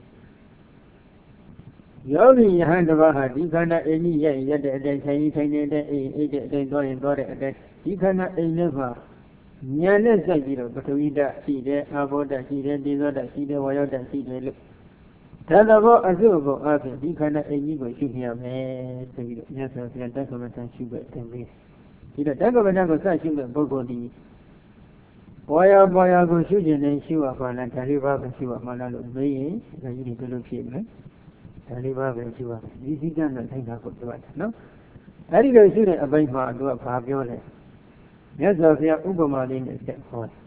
Yogi Handava, you cannot any yet they say, they got it, you cannot never. Nyanes like you, but we that see there, about that see there, that see there, why that see there. Tell about a zoo of us, you cannot any go shoot here, man. Yes, I can talk about that sugar and me. You don't talk about that such sugar, Bogodi. Boya go shooting and shoe up on and Taliba and shoe up on a way, and you need to look here, Taliba and shoe up. This is done, I think I could do it, no? I didn't shoot a bank to a Fabiola. Yes, Ugomalin is set for it.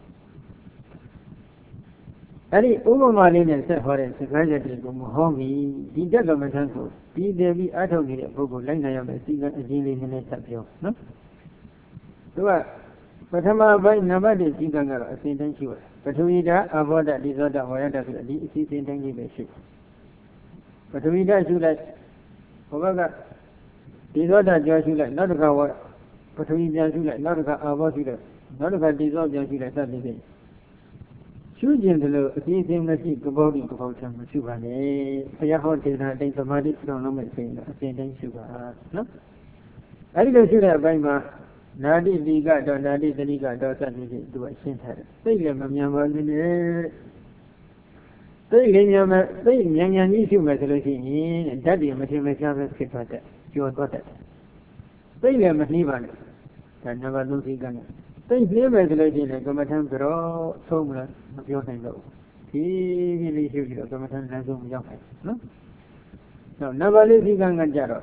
Any Ugomalin is set for it, the graduate from Homi, the government uncle, be there be utterly a book of Lena of a single agility in a tapio, no? But I'm about nobody is thinking of a sentence you. But we die about that disorder or other, the season and give a ship. But we die to that, however, disorder just like not a cover. But we just like not about it, not about dissolve just like that. Choosing the low, season the sheep about it about some sugar. I hold it and think about it from no machine, a sentence sugar. No? I didn't shoot a by Nadi Liga, Nadi the Liga, doesn't do a center. Say, Yamma, say, young issue methodology, and daddy, Machimacha, skip you got it. Say, Yamma, and never losing gun. Say, Yamma, like a matan grow, so much of your hand. He really should have a matan as a young. No, never losing gun and jarro.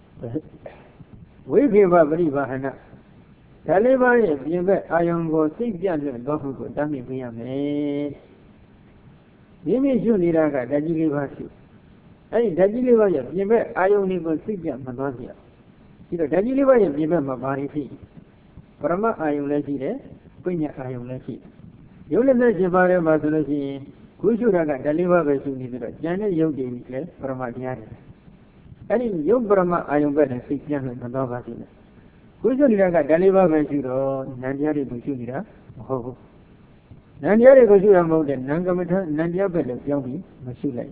We give a very bahana. Taliban, you bet I am go 6 years ago, go dummy me a man. You may soon need a guy that you give us you. Hey, that you live you bet I only go 6 years ago. You know, that you live you bet my body fee. Brahma, I am let it, Punya, I am let it. You let the Jabara Mazulaji, who should have got delivered to the Janet Yogi, Brahma Diana. And you Brahma, I am better 6 years ago. Who should have got delivered to Nandiari Bushura? Oh, Nandiari Bushura mode and Nangamata, Nandia Bella, Yogi, Mashulai.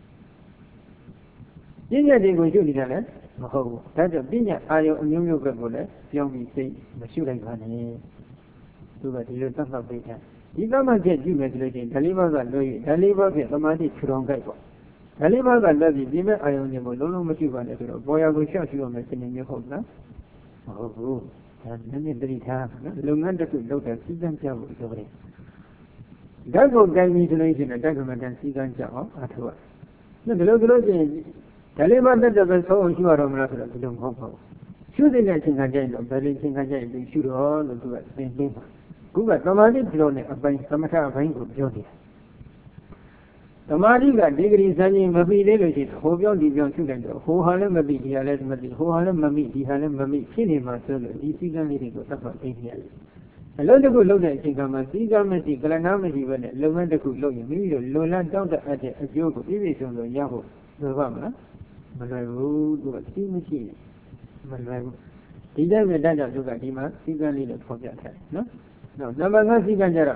Dinner they go to the oh, that's a Binya, I am New Gabole, Yogi say, Mashulai Honey. So that you don't have better. You don't get you meditating, deliver and deliver the Amadi Churongai. Deliver and love you, I only will no Mashuva, boy, I will shout you on my singing your home now. Oh, and many 3 times, long under to look at season job over it. That will guide me to a document and season job at work. The local Taliban that the so you are on the long home. Shooting a thing again, or belling again, they shoot all of the same thing. ခုကသမာဓိပြောနေအပိုင်းသမထအပိုင်းကိုပြောနေတယ်သမာဓိကဒီဂရီစံချိန်မပြီးသေးလို့ရှိရင်ဟိုပြောင်းဒီပြောင်းရှုလိုက်တော့ဟိုဟာလည်းမပြီးဒီဟာလည်းမပြီးဟိုဟာလည်းမမိဒီဟာလည်းမမိဖြစ်နေမှာဆိုလို့ဒီစည်းကမ်းလေးတွေကိုသတ်မှတ်သိနေရတယ်အလုံးတစ်ခုလုံးတဲ့အချိန်ကမှစည်းကမ်းမရှိကလနာမရှိဘဲနဲ့လုပ်ငန်းတစ်ခုလုပ်ရင်မိမိတို့လွန်လန်းတောင့်တအပ်တဲ့အကျိုးကိုပြည့်ပြည့်စုံစုံရဖို့လွယ်ပါမလားမလွယ်ဘူးသူကစည်းမရှိရင်မလွယ်ဘူးဒီတိုင်းပဲတတ်ကြသူကဒီမှာစည်းကမ်းလေးတွေဖော်ပြထားတယ်နော်နောက်နံပါတ်5စည်းကမ်းကြတော့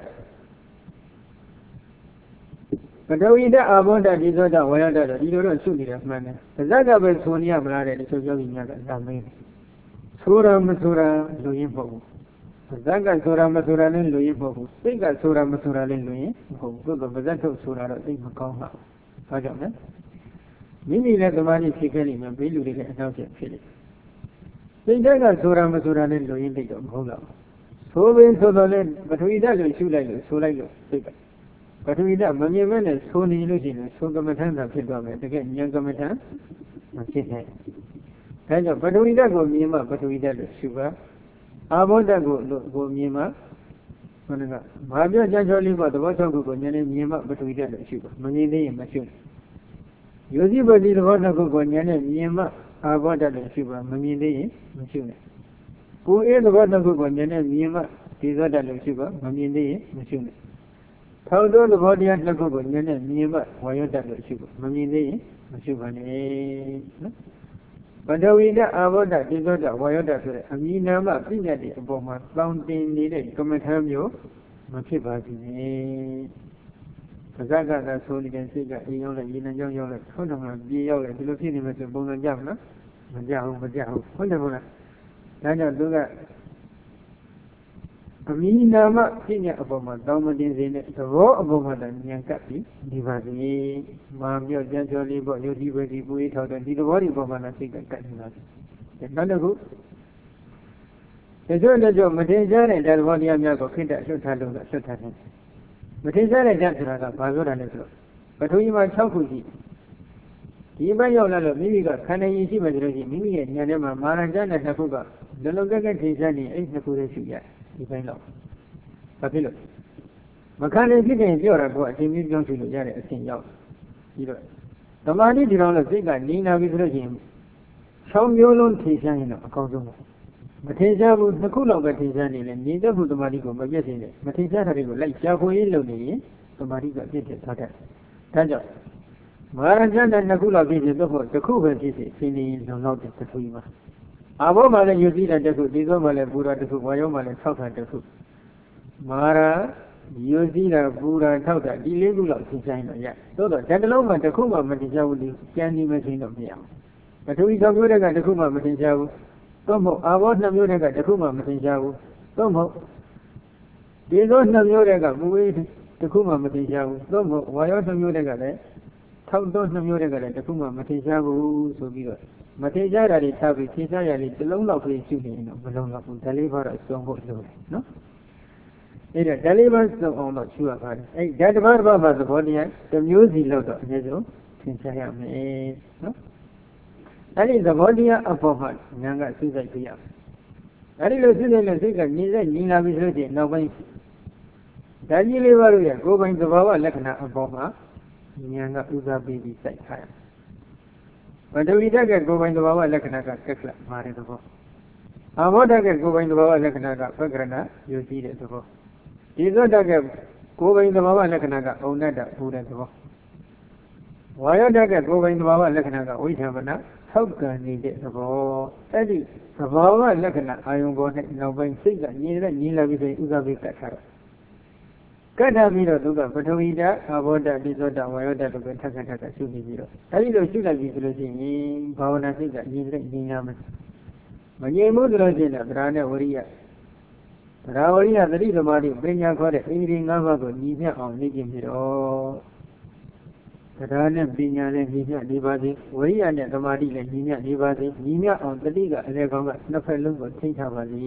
ပထဝီဓာတ်အာဘောဓာတ်ဒီသောဓာတ်ဝါယောဓာတ်တော့ဒီလိုတော့ရှုနေတယ်မှန်တယ်။ဇက်ကပဲဆိုနေရမလားတဲ့တချို့ယောဂီများကသာမင်းဆိုတာမဆိုတာလူရင်းမဟုတ်ဘူး။ဇက်ကဆိုတာမဆိုတာလည်းလူရင်းမဟုတ်ဘူး။စိတ်ကဆိုတာမဆိုတာလည်းလူရင်းမဟုတ်ဘူး။သို့သောပါဇက်ထုတ်ဆိုတာတော့သိမကောင်းပါဘူး။ဘာကြောင့်လဲ။မိမိလည်းသမာဓိဖြစ်ခဲ့လိမ့်မယ်ဘေးလူတွေလည်းအနောက်ကျဖြစ်လိမ့်မယ်။စိတ်ကဆိုတာမဆိုတာလည်းလူရင်းသိတော့မဟုတ်တော့ဘူး။ဆိုပင်ဆိုတော့လည်းပထဝီဓာတ်လို့ရှုလိုက်လို့ဆိုလိုက်လို့စိတ်ကပထဝီဓာတ်မမြင်မဲ့နဲ့ဆိုနေလို့ရှိရင်ဆိုကမ္မထန်သာဖြစ်သွားမယ်တကယ်ဉာဏ်ကမ္မထန်မဖြစ်နဲ့ဒါကြောင့်ပထဝီဓာတ်ကိုမြင်မှပထဝီဓာတ်လို့ရှုပါအာဘောဓာတ်ကိုမြင်မှခန္ဓာကဘာပြောကြချောလေးပါသဘော၆ခုကိုဉာဏ်နဲ့မြင်မှပထဝီဓာတ်လို့ရှုပါမမြင်သေးရင်မရှုနဲ့ယောဇိပတိသဘော၆ခုကိုဉာဏ်နဲ့မြင်မှအာဘောဓာတ်လို့ရှုပါမမြင်သေးရင်မရှုနဲ့ကိုယ်အေးသဘော၆ခုကိုဉာဏ်နဲ့မြင်မှဒီသောဓာတ်လို့ရှုပါမမြင်သေးရင်မရှုနဲ့ထောက်သောသဘောတရားတစ်ခုကိုဉာဏ်နဲ့မြင်မှဝါယောတတ်လို့ရှုဖို့မမြင်သေးရင်မရှုပါနဲ့နော်ပထဝီဓာတ်အာဘောဓာတ်တိသောဓာတ်ဝါယောတတ်ဆိုတဲ့အမိနာမပြညတ်တွေအပေါ်မှာတောင်းတင်နေတဲ့ကမ္မထာမျိုးမဖြစ်ပါစေနဲ့ပဇက်ကသာဆိုနေတဲ့စိတ်ကအိမ်ရောက်လိုက်ရေနံကြောင်းရောက်လိုက်ဟုတ်တယ်မလားပြေရောက်လိုက်ဒီလိုဖြစ်နေမှဆိုပုံစံကြမလားမကြဘူးဟုတ်တယ်မလားဒါကြောင့်သူကအမိနာမပြည့်ညတ်အပေါ်မှာတောင်းမတင်စေနဲ့သဘောအပေါ်မှာဉာဏ်ကပ်ပြီးဒီပါစေမာမြော့ကြံကြော်လေးပေါ့ယုတ်ဒီပဲဒီပူရေးထောက်တဲ့ဒီသဘောဒီပေါ်မှာစိတ်ကပ်နေတာနောက်တစ်ခုတချို့မတင်ရှားတဲ့သဘောတရားများကိုခိတ္တလွတ်ထားလို့လွတ်ထားတယ်မတင်ရှားတဲ့ဓာတ်ဆိုတာကဘာပြောတာလဲဆိုတော့ပထဝီမှာ6ခုရှိဒီဘက်ရောက်လာလို့မိမိကခန္ဓာရင်ရှိမှဆိုလို့ရှိရင်မိမိရဲ့ဉာဏ်ထဲမှာမာရဏနဲ့2ခုကလုံးလုံးကက်ကက်ထင်ရှားနေအဲ့2ခုလေးရှိရတယ်ဒီပိုင်းတော့ဘာဖြစ်လို့မခံနိုင်ဖြစ်ရင်ပြောတာကအချိန်ကြီးပြောင်းချလို့ရတဲ့အဆင့်ရောက်ပြီးတော့သမာဓိဒီလောက်လို့စိတ်ကနေနာပြီဆိုလို့ရှိရင်6မျိုးလုံးထင်ရှားရင်တော့အကောင်းဆုံးပဲမထင်ရှားဘူး2ခုလောက်ပဲထင်ရှားနေလေမြင်တတ်မှုသမာဓိကိုမပြည့်စုံနဲ့မထင်ရှားတာတွေကိုလိုက်ရှားဖွေးလုပ်နေရင်သမာဓိကအပြည့်ပြည့်သွားတတ်ဒါကြောင့်မာရဏနဲ့2ခုလောက်ဖြစ်ဖြစ်တော့တစ်ခုပဲဖြစ်ဖြစ်ရှင်းနေလုံလောက်တဲ့သထူကြီးမှာအာဘောမှာလည်းယူစည်းတဲ့တစ်ခုဒီသောမှာလည်းပူရာတစ်ခုဝါယောမှာလည်း6ခါတစ်ခုမာရာယူစည်းတာပူရာ6ခါဒီ4ခုလောက်ရှင်းဆိုင်တော့ရသို့တော့ဓာတ်တစ်လုံးမှာတစ်ခုမှမတင်ရှားဘူးဒီကျန်ဒီမရှင်းတော့မရဘူးပထဝီ6မျိုးတက်ကတစ်ခုမှမတင်ရှားဘူးသို့မဟုတ်အာဘော2မျိုးတက်ကတစ်ခုမှမတင်ရှားဘူးသို့မဟုတ်ဒီသော2မျိုးတက်ကပူဝေးတစ်ခုမှမတင်ရှားဘူးသို့မဟုတ်ဝါယော2မျိုးတက်ကလည်းထောက်သော2မျိုးတက်ကလည်းတစ်ခုမှမတင်ရှားဘူးဆိုပြီးတော့မထေကြတာတွေထားပြီးသင်္ချာရလေးတစ်လုံးလောက်ပြေးရှုနေရင်တော့မလုံးတော့ဘူးဓာလေးပါတော့စုံဖို့လိုတယ်နော်အဲ့ဒါဓာလေးပါစုံအောင်တော့ရှုရပါတယ်အဲ့ဓာတစ်ပါးမှာသဘောတရားတစ်မျိုးစီလောက်တော့အနည်းဆုံးသင်္ချာရမယ်နော်အဲ့ဒီသဘောတရားအပေါ်မှာဉာဏ်ကစိတ်ဆိုင်ပြရမယ်အဲ့ဒီလိုစိတ်ဆိုင်လို့စိတ်ကညီလာပြီဆိုရင်နောက်ပိုင်းဓာကြီးလေးပါတို့ရဲ့ကိုယ်ပိုင်သဘာဝလက္ခဏာအပေါ်မှာဉာဏ်ကဥစားပြီးစိုက်ထားရပထဝီဓာတ်ကကိုယ်ပိုင်သဘာဝလက္ခဏာကကက်ကလမာတဲ့သဘောအာဘောဓာတ်ကကိုယ်ပိုင်သဘာဝလက္ခဏာကပက္ခရဏယူကြည့်တဲ့သဘောဒီသောဓာတ်ကကိုယ်ပိုင်သဘာဝလက္ခဏာကအုံနတ္တပူတဲ့သဘောဝါယောဓာတ်ကကိုယ်ပိုင်သဘာဝလက္ခဏာကဝိသဗ္ဗနာထောက်ကန်နေတဲ့သဘောအဲ့ဒီသဘာဝလက္ခဏာအာယုံပေါ်နဲ့နောက်ပိုင်းစိတ်ကညီလာပြီးဆိုရင်ဥစားပြီးကတ်ထားတော့ကတ်ထားပြီးတော့သူကပထဝီဓာတ်အာဘောဓာတ်ဒီသောဓာတ်ဝါယောဓာတ်တို့ပဲထပ်ရှုပြီးတော့အဲဒီလိုရှုလိုက်ပြီဆိုလို့ရှိရင်ဘာဝနာစိတ်ကညီလာမယ်မငြိမ်မှုဆိုလို့ရှိရင်သရာနဲ့ဝရိယသရာဝရိယသတိသမာဓိပညာခေါ်တဲ့ဣန္ဒြေ၅ပါးကိုညီမျှအောင်လေ့ကျင့်ပြီးတော့သရာနဲ့ပညာနဲ့ညီမျှနေပါစေဝရိယနဲ့သမာဓိနဲ့ညီမျှနေပါစေညီမျှအောင်တတိကအလေကောင်းကနှစ်ဖက်လုံးကိုထိန်းထားပါစေ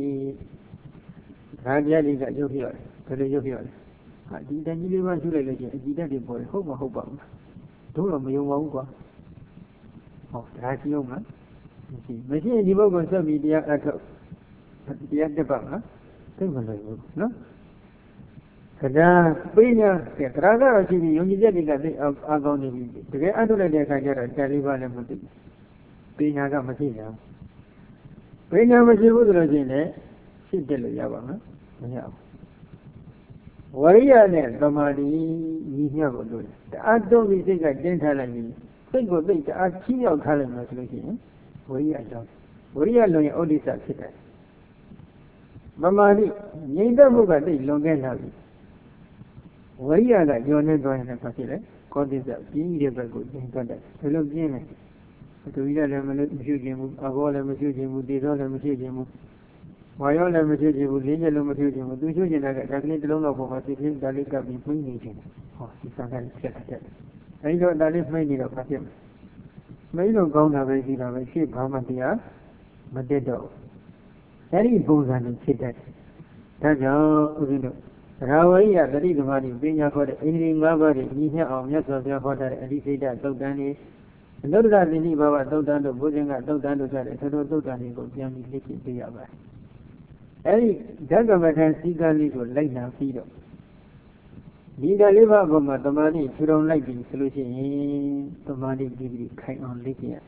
ဒါကြလေးကရုပ်ပြရတယ်ဘယ်လိုရုပ်ပြရလဲဟာဒီတန်ကြီးလေးပါရှုလိုက်လို့ရှိရင်အကြည့်တတ်တွေပေါ်တယ်ဟုတ်မဟုတ်ပါဘူးတို့တော့မယုံပါဘူးကွာဟောဒါရှိအောင်မရှိဒီပုဂ္ဂိုလ်ဆက်ပြီးတရားအထုတ်တရားတက်ပါမလားသိမလို့ဘူးနော်ဒါပိညာကတရားကတော့ရှိပြီးယုံကြည်ချက်တွေကသိအကောင်းနေပြီတကယ်အထုလိုက်တဲ့အခါကျတော့တက်လေးပါလည်းမသိပိညာကမရှိကြဘူးပိညာမရှိဘူးဆိုလို့ရှိရင်လည်းဖြစ်တယ်လို့ရပါမယ်မရဘူးဝရိယနဲ့သမာဓိညီမျှဖို့လို့တအားတွန်းပြီးစိတ်ကတင်းထားလိုက်ပြီးစိတ်ကိုသိတအားချီးမြှောက်ထားလိုက်မှဆိုလို့ရှိရင်ဝရိယကြောင့်ဝရိယလုံးရဲ့ဩဒိစ္စဖြစ်တယ်သမာဓိငြိမ်သက်မှုကသိလွန်ခဲ့လာပြီဝရိယကညှော်နေသွားရင်လည်းဖြစ်တယ်ကောသစ္စပြင်းတဲ့ဘက်ကိုသင်သွားတယ်ဘယ်လိုပြင်းလဲသူကြီးလည်းမရှိခြင်းဘူးအဘောလည်းမရှိခြင်းဘူးတေသောလည်းမရှိခြင်းဘူးဝါရောလည်းမရှိခြင်းဘူးလင်းကျလည်းမရှိခြင်းဘူးသူရှိခြင်းတဲ့ဒါကလေးတစ်လုံးတော့ပေါ်မှာသိချင်းဒါလေးကပ်ပြီးမှိနေခြင်းဟောဒီစံတိုင်းဖြစ်တယ်အဲဒီတော့ဒါလေးမှိနေတော့ဖြစ်မယ်မှိလို့ကောင်းတာပဲရှိတာပဲရှေ့ဘာမှတရားမတက်တော့အဲဒီပုံစံနဲ့ဖြစ်တယ်ဒါကြောင့်ဦးဇင်းတို့ရာဝရိယတတိသမာဓိပညာခေါ်တဲ့အိန္ဒြေ၅ပါးတွေညီမျှအောင်မြတ်စွာဘုရားဟောထားတဲ့အဓိစိတ်သုတ်တန်တွေအနုတ္တရသင်္နိဘာဝသုတ်တန်တို့ဘုဇင်ကသုတ်တန်တို့ကြတဲ့ထိုသုတ်တန်တွေကိုပြန်ပြီးလေ့ကျင့်ပေးရပါတယ်အဲဒီဓကမထံစည်းကမ်းလေးကိုလိုက်နာပြီးတော့ဒီဓာလေးပါးပေါ်မှာသမာဓိထူထောင်လိုက်ပြီဆိုလို့ရှိရင်သမာဓိပြီးခိုင်အောင်လေ့ကျင့်ရ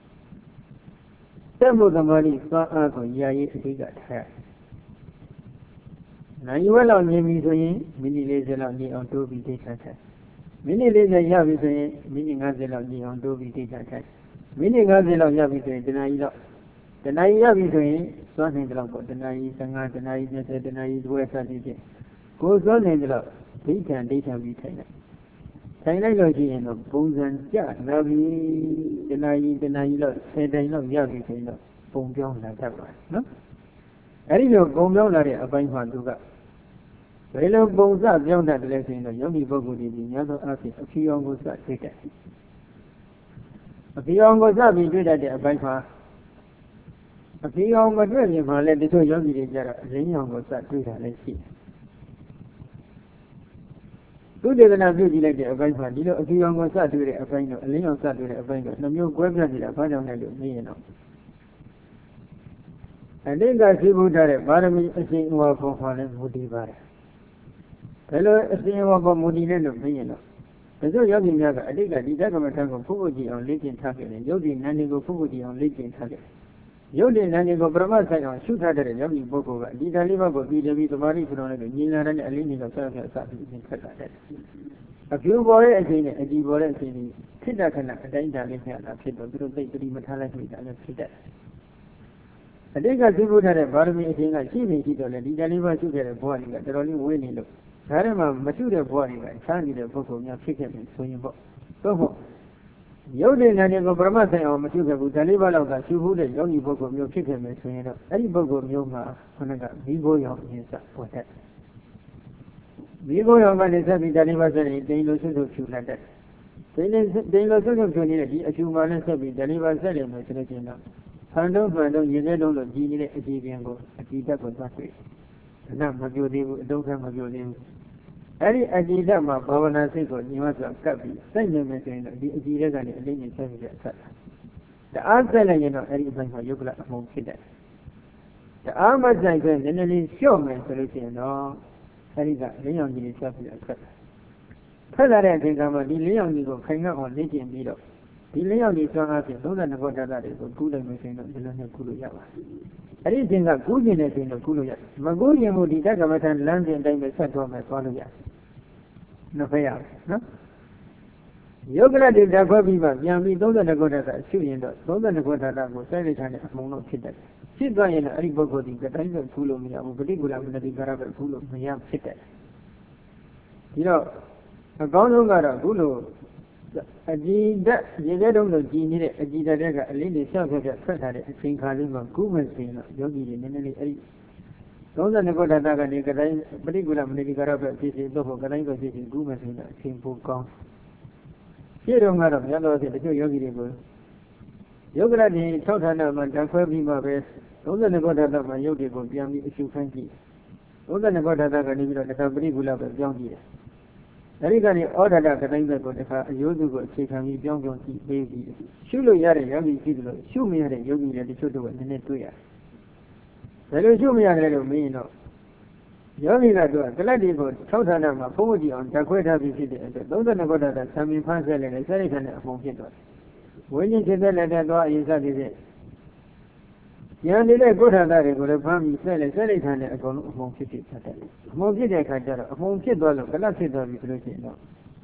တက်ဖို့သမာဓိစွမ်းအားကိုရာရေးအဓိကထားရနိုင်ဝက်လောက်မြင်ပြီဆိုရင်မိနစ်40လောက်နေအောင်တိုးပြီးသိချတယ်မိနစ်40ရပြီဆိုရင်မိနစ်50လောက်နေအောင်တိုးပြီးသိချတယ်မိနစ်50လောက်ရပြီဆိုရင်တနာရီလောက်တနာရီရပြီဆိုရင်စွမ်းနိုင်တဲ့လောက်ပေါ့တနာရီ15တနာရီ20တနာရီတွဲစသည်ဖြင့်ကိုယ်စွမ်းနိုင်တဲ့လောက်ဒိဋ္ဌံပြီးထိုင်လိုက်ထိုင်လိုက်လို့ရှိရင်တော့ပုံစံကျလာပြီတနာရီလောက်10တိုင်လောက်ရပြီဆိုရင်တော့ပုံပြောင်းလာတတ်ပါတယ်နော်အဲဒီလိုပုံပြောင်းလာတဲ့အပိုင်းမှာသူကဘယ်လိုပုံစပြောင်းတတ်တယ်လဲဆိုရင်တော့ယောဂီပုဂ္ဂိုလ်တွေဒီများသောအားဖြင့်အဖြူအောင်ကိုစတွေ့တယ်အဖြူအောင်ကိုစပြီးတွေ့တတ်တဲ့အပိုင်းမှာအဖြူအောင်မတွေ့ရင်မှလည်းတချို့ယောဂီတွေကြတော့အရင်းအောင်ကိုစတွေ့တာလည်းရှိတယ်သူဒေသနာပြုကြည့်လိုက်တဲ့အပိုင်းမှာဒီလိုအဖြူအောင်ကိုစတွေ့တဲ့အပိုင်းတော့အလင်းအောင်စတွေ့တဲ့အပိုင်းတော့နှမျိုးကွဲပြားနေတာဘာကြောင့်လဲလို့မေးရင်တော့အတိတ်ကရှိဖို့ထားတဲ့ပါရမီအရှင်ဥပ္ပပေါ်မှာလည်းမူတည်ပါတယ်ဘယ်လိုအရှင်ဥပ္ပပေါ်မူတည်လဲလို့မေးရင်တော့ဒါဆိုယောဂီများကအတိတ်ကဒီတက္ကမထံကိုဖုတ်ဖို့ကြည့်အောင်လေ့ကျင့်ထားခဲ့တယ်ယုတ်ဒီနန္ဒီကိုဖုတ်ဖို့ကြည့်အောင်လေ့ကျင့်ထားခဲ့ယုတ်ဒီနန္ဒီကိုပရမတ်ဆိုင်အောင်ရှုထားတဲ့ယောဂီပုဂ္ဂိုလ်ကဒီဓာလေးဘက်ကိုပြီးတယ်ပြီးသမာဓိပြောင်းလိုက်လို့ညီလာတဲ့အလေးကြီးတော့ဆက်ဆက်စပြီးအရင်ခက်တာတဲ့အဖြူပေါ်တဲ့အချိန်နဲ့အကြည်ပေါ်တဲ့အချိန်ကြီးဖြစ်တဲ့ခဏအတိုင်းဓာလေးနဲ့လာဖြစ်တော့သူတို့သိတိမထားလိုက်မိတာလည်းဖြစ်တယ်အတိတ်ကသိဖို့ထားတဲ့ဗာရမီအရှင်ကရှိနေရှိတော့လေဒီဓာလေးပါရှုခဲ့တဲ့ဘဝတွေကတော်တော်လေးဝေးနေလို့ဒါထဲမှာမရှုတဲ့ဘဝတွေကချမ်းနေတဲ့ပုဂ္ဂိုလ်များဖြစ်ခဲ့ပြီဆိုရင်ပေါ့သို့မဟုတ်ယုတ်တဲ့ဉာဏ်ကိုပရမတ်ဆိုင်အောင်မရှုခဲ့ဘူးဓာလေးပါလောက်ကရှုဖို့တဲ့ယောဂီပုဂ္ဂိုလ်မျိုးဖြစ်ခဲ့မယ်ဆိုရင်တော့အဲ့ဒီပုဂ္ဂိုလ်မျိုးမှာခဏကမိဘရောင်အရင်စပေါ်တဲ့မိဘရောင်ကနေဆက်ပြီးဓာလေးပါဆက်ရင်တိန်လို့ဆွတ်ဖြူလာတဲ့တိန်လို့ဆွတ်ဖြူနေတဲ့ဒီအဖြူမှလည်းဆက်ပြီးဓာလေးပါဆက်တယ်လို့ဆိုလို့ရှိရင်တော့ဖန်တုံးရေခဲတုံးလို့ကြည်နေတဲ့အကြည်ပြန်ကိုအကြည်တက်ကိုသွားတွေ့ဒါနမပြောသေးဘူးအတုံးခမပြောသေးဘူးအဲ့ဒီအကြည်တက်မှာဘာဝနာစိတ်ကိုညီမဆိုကပ်ပြီးစိုက်နေမယ်ဆိုရင်တော့ဒီအကြည်တက်ကနေအလေးနဲ့ဆက်ပြီးတဲ့အဆက်တအားဆက်လိုက်ရင်တော့အဲ့ဒီအပိုင်းမှာယုတ်ကလအမုံဖြစ်တယ်တအားမဆိုင်ဆိုရင်နည်းနည်းလေးလျှော့မယ်ဆိုလို့ရှိရင်တော့အဲ့ဒီကလင်းရောင်ကြီးဆက်ပြီးအဆက်ဖက်လာတဲ့အချိန်ကမှဒီလင်းရောင်ကြီးကိုခိုင်ငတ်အောင်လေ့ကျင့်ပြီးတော့ဒီလင်းရောင်ကြီးစွမ်းအားဖြင့်32ဘောဓာတ်တွေကိုကူးလိုက်မယ်ဆိုရင်တော့ဒီလိုနဲ့ကူးလို့ရပါတယ်အဲ့ဒီအချိန်ကကူးကျင်တဲ့ဆိုရင်တော့ကူးလို့ရတယ်မကူးကျင်ဘူးဒီတက္ကမထံလမ်းစဉ်တိုင်းပဲဆက်သွားမယ်သွားလို့ရတယ်နှစ်ဖက်ရနော်ယုတ်ကလတိဓာတ်ခွဲပြီးမှပြန်ပြီး32ဘောဓာတ်ရှုရင်တော့32ဘောဓာတ်ကိုစိုက်လိုက်ထားတဲ့အမှုံတော့ဖြစ်တယ်ဖြစ်သွားရင်တော့အဲ့ဒီပုဂ္ဂိုလ်ဒီကတိုင်းပဲကူးလို့မရဘူးပဋိကူလမနတိကာရပဲကူးလို့မရဖြစ်တယ်ဒီတော့အကောင်းဆုံးကတော့ခုလိုအကြည်တက်ရေခဲတုံးလို့ကြည်နေတဲ့အကြည်တက်တဲ့အလေးတွေဆက်ဆက်ထွက်ထားတဲ့အချိန်ခါလေးမှာကူးမယ်ဆိုရင်တော့ယောဂီတွေနည်းနည်းလေးအဲ့ဒီ32ခုဓာတ်ကနေကတိုင်းပဋိကူလမနတိကာရပဲဖြစ်ဖြစ်တော့ကတိုင်းပဲဖြစ်ဖြစ်ကူးမယ်ဆိုရင်အချိန်ပိုကောင်းရှင်းတော့ကတော့မြတ်တော်ရှင်တချို့ယောဂီတွေကိုယောဂရတိထောက်ထာဏမှာဓာတ်ခွဲပြီးမှပဲ32ခုဓာတ်မှာယုတ်တွေကိုပြန်ပြီးအရှုခိုင်းကြည့်32ခုဓာတ်ကနေပြီးတော့တခါပဋိကူလပဲပြောင်းကြည့်တယ်အဲဒီကနေဩဒတကတိုင်းဘက်ကိုတခါအယိုးစုကိုအခြေခံပြီးပြောင်းကြည့်ပေးပြီးရှုလို့ရတဲ့ယောဂီရှိတယ်လို့ရှုမရတဲ့ယောဂီတွေတချို့တော့နည်းနည်းတွေ့ရတယ်။ဘယ်လိုရှုမရတယ်လို့မေးရင်တော့ယောဂီကတော့ကလတ်တွေကိုထောက်ထားတာမှာဖုံးဝကြည့်အောင်ဓာတ်ခွဲထားပြီးဖြစ်တဲ့အတွက်32ခုတည်းကသံမြင်ဖန်းဆက်လည်းစိတ်ခံတဲ့အမှုဖြစ်သွားတယ်ဝိညာဉ်ဖြစ်တဲ့လက်တဲ့သွားအရင်စသည်ဖြင့်ဉာဏ်နေတဲ့ကိုယ်ထာတာတွေကိုလည်းဖမ်းပြီးဆက်လက်ခံတဲ့အကုန်လုံးအမှုဖြစ်ဖြစ်တတ်တယ်အမှုဖြစ်တဲ့အခါကျတော့အမှုဖြစ်သွားလို့ကလတ်ဖြစ်သွားပြီဆိုလို့ရှိရင်တော့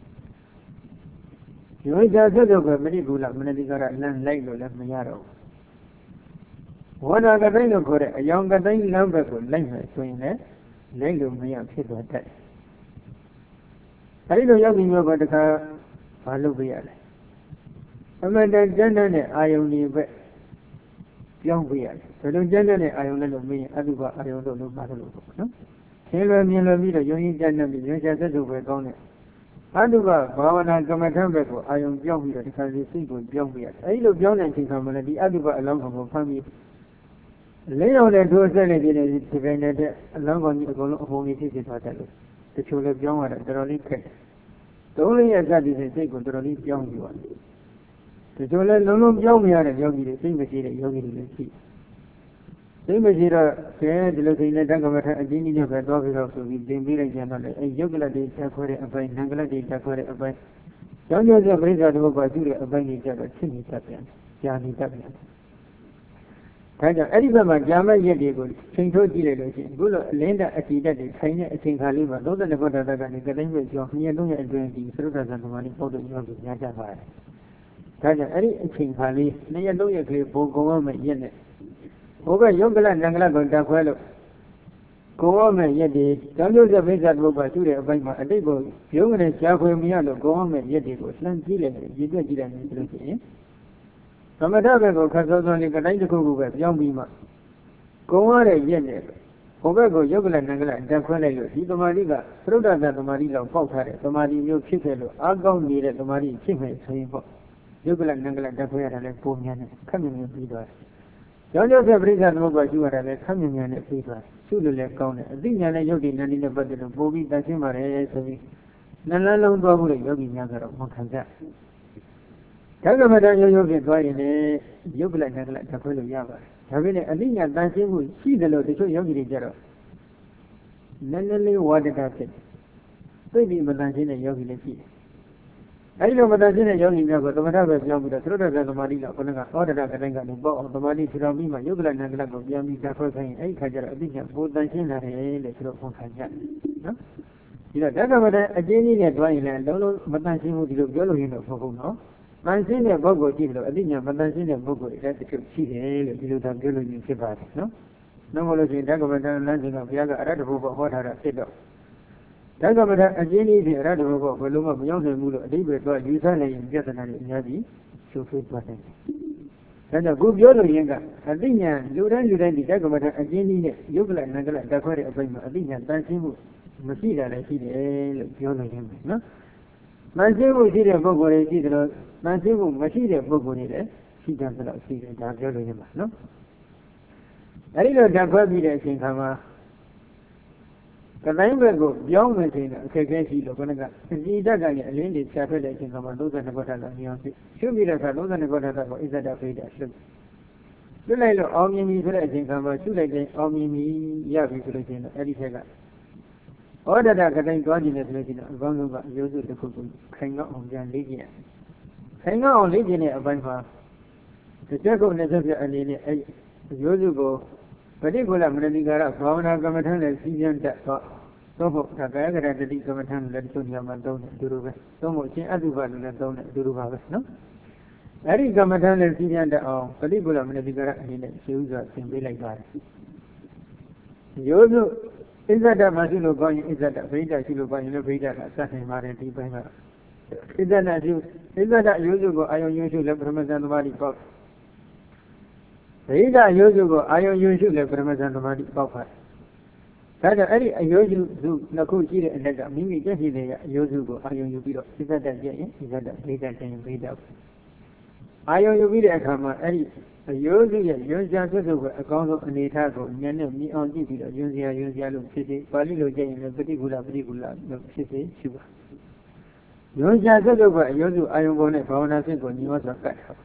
ယောဂီဆက်တော့ပဲမတိဘူးလားမနတိကရလမ်းလိုက်လို့လည်းမရတော့ဘူးဝါဒကတိုင်းလို့ခေါ်တဲ့အယောင်ကတိုင်းလမ်းဘက်ကိုလိုက်မယ်ဆိုရင်လည်းလိုက်လို့မရဖြစ်သွားတတ်တယ်အဲဒီလိုယောဂီမျိုးကတခါမလုပ်ပြရလဲအမှန်တန်ကျမ်းတဲ့အာယုန်တွေပဲပြောင်းပြရတယ်ဘယ်လိုကျမ်းတဲ့အာယုန်လဲလို့မေးရင်အတုပအာယုန်လို့လို့ပါတယ်လို့ပေါ့နော်သင်လွယ်မြင်လွယ်ပြီးတော့ယုံကြည်ကျမ်းတဲ့ပြီးရချသက်တို့ပဲကောင်းတဲ့အတုပဘာဝနာကမ္မထံဘက်ကိုအာယုန်ပြောင်းပြီးတော့ဒီခါစီစိတ်ကိုပြောင်းပြရတယ်အဲဒီလိုပြောင်းတဲ့အချိန်ခါမှာလည်းဒီအတုပအလောင်းကောင်ကိုဖမ်းပြီးလေးအောင်တဲ့ထိုးဆက်နေပြနေဒီပိုင်းတဲ့အလောင်းကောင်ကြီးအကုန်လုံးအပုံကြီးဖြစ်သွားတယ်လို့တချို့လည်းပြောင်းရတာတော်တော်လေးခက်တယ်သုံးလေးရက်စသည်ဖြင့်စိတ်ကိုတော်တော်လေးပြောင်းပြီးသွားတယ်ဒီလိုလဲလုံးလုံးပြောင်းမရတဲ့ယောဂီတွေစိတ်မရှိတဲ့ယောဂီတွေလည်းရှိစိတ်မရှိတော့ကျဲဒီလိုစိတ်နဲ့တက္ကမထအချင်းကြီးတွေပဲသွားပြီးတော့ဆိုပြီးသင်ပေးလိုက်ကြတော့လေအဲယုတ်ကလတ်တွေတက်ခွဲတဲ့အပိုင်းနံကလတ်တွေတက်ခွဲတဲ့အပိုင်းကျောင်းကျောင်းပြိဿတို့ကကျူတဲ့အပိုင်းတွေကြတော့ဖြစ်နေတတ်ပြန်ကြာနေတတ်ပြန်ဒါကြောင့်အဲ့ဒီဘက်မှာကြာမဲ့ရက်တွေကိုချိန်ထိုးကြည့်လိုက်လို့ရှိရင်အခုလိုအလင်းတဲ့အကြည့်တက်တွေခိုင်တဲ့အချိန်ခါလေးမှာ32ခုတည်းကနေကတိုင်းပဲကျော်2ရက်3ရက်အတွင်းဒီသရုပ်သာသမားလေးပေါ့တော့ပြောပြီးညာကြပါတယ်ဒါကြောင့်အဲ့ဒီအချိန်ခါလေး2ရက်3ရက်ကလေးဘုံကုံရမယ့်ရက်နဲ့ဘုဘယုတ်ကလနံကလကိုတက်ခွဲလို့ကုံရမယ့်ရက်တွေကျောင်းကျိုးတဲ့ပိဿတ်ဘုရားကျူတဲ့အပိုင်းမှာအတိတ်ကိုရုံးကနေရှားခွေမရလို့ကုံရမယ့်ရက်တွေကိုလှမ်းကြည့်လိုက်ရည်တွက်ကြည့်လိုက်နေလို့ရှိရင်သမထဘက်ကိုခက်စောစောလေးကတိုင်းတစ်ခုခုပဲပြောင်းပြီးမှကုံရတဲ့ရက်နဲ့ဘုဘကိုယုတ်ကလနံကလတက်ခွဲလိုက်လို့ဒီသမာဓိကသရုပ်တသမာဓိလောက်ပေါက်ထားတဲ့သမာဓိမျိုးဖြစ်ခဲ့လို့အားကောင်းနေတဲ့သမာဓိဖြစ်မယ်ဆိုရင်ပေါ့ယုတ်ကလနံကလတက်ခွဲရတာလည်းပုံများနဲ့ခက်မြင်မြင်ပြီးသွားတယ်။ကျောင်းကျောင်းဆက်ပရိစ္ဆာသမုပ္ပါရှုရတာလည်းခက်မြင်မြင်နဲ့ပြီးသွားတယ်။ရှုလို့လည်းကောင်းတယ်။အသိဉာဏ်နဲ့ယုတ်တိနန္ဒီနဲ့ပတ်သက်လို့ပို့ပြီးတန်ရှင်းပါတယ်ဆိုပြီးနှလုံးလုံးသွားမှုတွေယောဂီများကတော့ဝန်ခံကြ။ဓကမတန်ရိုးဖြင့်သွားရင်လည်းယုတ်ကလနံကလတက်ခွဲလို့ရပါတယ်။ဒါပေမဲ့အသိဉာဏ်တန်ရှင်းမှုရှိတယ်လို့တချို့ယောဂီတွေကြတော့နည်းနည်းလေးဝါဒတာဖြစ်သိပြီးမတန်ရှင်းတဲ့ယောဂီလည်းရှိတယ်။အဲဒီလိုမတန်ရှင်းတဲ့ယောဂီများကသမထပဲပြောင်းပြီးတော့သရုပ်တသမာဓိလောက်ခဏကဩဒတာကတိုင်းကနေပေါ့အောင်သမာဓိထူထောင်ပြီးမှယုတ်ကလနံကလကိုပြန်ပြီးတက်ခွဲခိုင်းရင်အဲဒီခါကျတော့အသိဉာဏ်ပိုတန်ရှင်းလာတယ်လို့သူတို့ဖွင့်ခံကြတယ်နော်ဒီတော့ဓကမတဲ့အကျဉ်းကြီးနဲ့တွားရင်လည်းလုံးလုံးမတန်ရှင်းဘူးဒီလိုပြောလို့ရင်းတော့မဟုတ်ဘူးနော်တန်ရှင်းတဲ့ပုဂ္ဂိုလ်ကြည့်လို့အသိဉာဏ်မတန်ရှင်းတဲ့ပုဂ္ဂိုလ်တွေလည်းတချို့ရှိတယ်လို့ဒီလိုသာပြောလို့ရင်းဖြစ်ပါတယ်နော်နှမလို့ရှိရင်ဓကမတလမ်းစဉ်ကဘုရားကအရတ္တဘုရားဟောထားတာဖြစ်တော့ဓကမတအကျဉ်းကြီးဖြင့်အရတ္တဘုရားဘယ်လိုမှမရောက်နိုင်ဘူးလို့အတိပ္ပယ်တော့ယူဆနေရင်ပြဿနာတွေအများကြီးရှုပ်ထွေးသွားတယ်ဒါကြောင့်ခုပြောလို့ရင်းကအသိဉာဏ်လူတိုင်းဒီဓကမတအကျဉ်းကြီးနဲ့ယုတ်ကလနံကလတက်ခွဲတဲ့အပိုင်းမှာအသိဉာဏ်တန်ရှင်းမှုမရှိတာလည်းရှိတယ်လို့ပြောလို့ရင်းပဲနော်တန်ရှင်းမှုရှိတဲ့ပုဂ္ဂိုလ်တွေရှိတယ်လို့တန်ရှင်းမှုမရှိတဲ့ပုဂ္ဂိုလ်တွေလည်းရှိတယ်ဆိုတော့ရှိတယ်ဒါပြောလို့ရင်းပါနော်အဲဒီလိုဓာတ်ခွဲပြီးတဲ့အချိန်ခါမှာကတိုင်းဘက်ကိုပြောင်းမယ်ဆိုရင်အခက်အခဲရှိလို့ခဏကအကြည်ဓာတ်ကနေအလင်းတွေဖြာထွက်တဲ့အချိန်ခါမှာ32ခုထပ်လာမြောင်းဖြစ်ရှုပြီးတဲ့အခါ32ခုထပ်ကိုဣဇဒဖိဒရှုလိုက်လို့အောင်မြင်ပြီဆိုတဲ့အချိန်ခါမှာရှုလိုက်တဲ့အောင်မြင်ပြီရပြီဆိုလို့ရှိရင်အဲ့ဒီထက်ကဩဒတကတိုင်းသွားကြည့်နေဆိုလို့ရှိရင်အကောင်းဆုံးကအယုစုတစ်ခုကိုခိုင်ကောက်အောင်ပြန်လေ့ကျင့်ခိုင်ကောက်အောင်လေ့ကျင့်တဲ့အပိုင်းမှာတစ်ချက်ကုန်တစ်ချက်ပြအနေနဲ့အဲ့အယုစုကိုပဋိက္ခလမနတိကာရဘာဝနာကမ္မထံနဲ့စီးပြန်တတ်တော့သုံးဖို့ဒါကာယကရတတိကမ္မထံလည်းသုံးရမှာသုံးတယ်အတူတူပဲသုံးဖို့အချင်းအတုပလို့လည်းသုံးတယ်အတူတူပါပဲနော်အဲ့ဒီကမ္မထံနဲ့စီးပြန်တတ်အောင်ပဋိက္ခလမနတိကာရအနေနဲ့ရှင်းဥစွာသင်ပေးလိုက်ပါတယ်ယောစုဣဇဒမရှိလို့ကောင်းရင်ဣဇဒဗိဒရှိလို့ကောင်းရင်လည်းဗိဒကစတင်ပါတယ်ဒီပိုင်းမှာဣဇဒရှိဣဇဒယောစုကိုအာယုံယောစုလည်းပရမဇန်သမာဓိပေါ့ဗိဒအယုစုကိုအာယုံယုံရှုလည်းပရမဇန်သမာဓိပေါက်ပါတယ်။ဒါကြောင့်အဲ့ဒီအယုစုနှစ်ခုရှိတဲ့အလက်ကမိမိကျက်ရှိတဲ့အယုစုကိုအာယုံယူပြီးတော့ဣဇဒတ်ကျက်ရင်ဣဇဒတ်ဗိဒကျက်ရင်ဗိဒအာယုံယူပြီးတဲ့အခါမှာအဲ့ဒီအယုစုရဲ့ယွန်းရှားဆွတ်ဆုပ်ကအကောင်းဆုံးအနေထားကိုဉာဏ်နဲ့မြင်အောင်ကြည့်ပြီးတော့ယွန်းစရာလို့ဖြစ်စေပါဠိလိုကျက်ရင်လည်းပฏิကူလလို့ဖြစ်စေရှုပါ။ယွန်းရှားဆွတ်ဆုပ်ကအယုစုအာယုံပေါ်နဲ့ဘာဝနာစိတ်ကိုညီမစွာကတ်ထား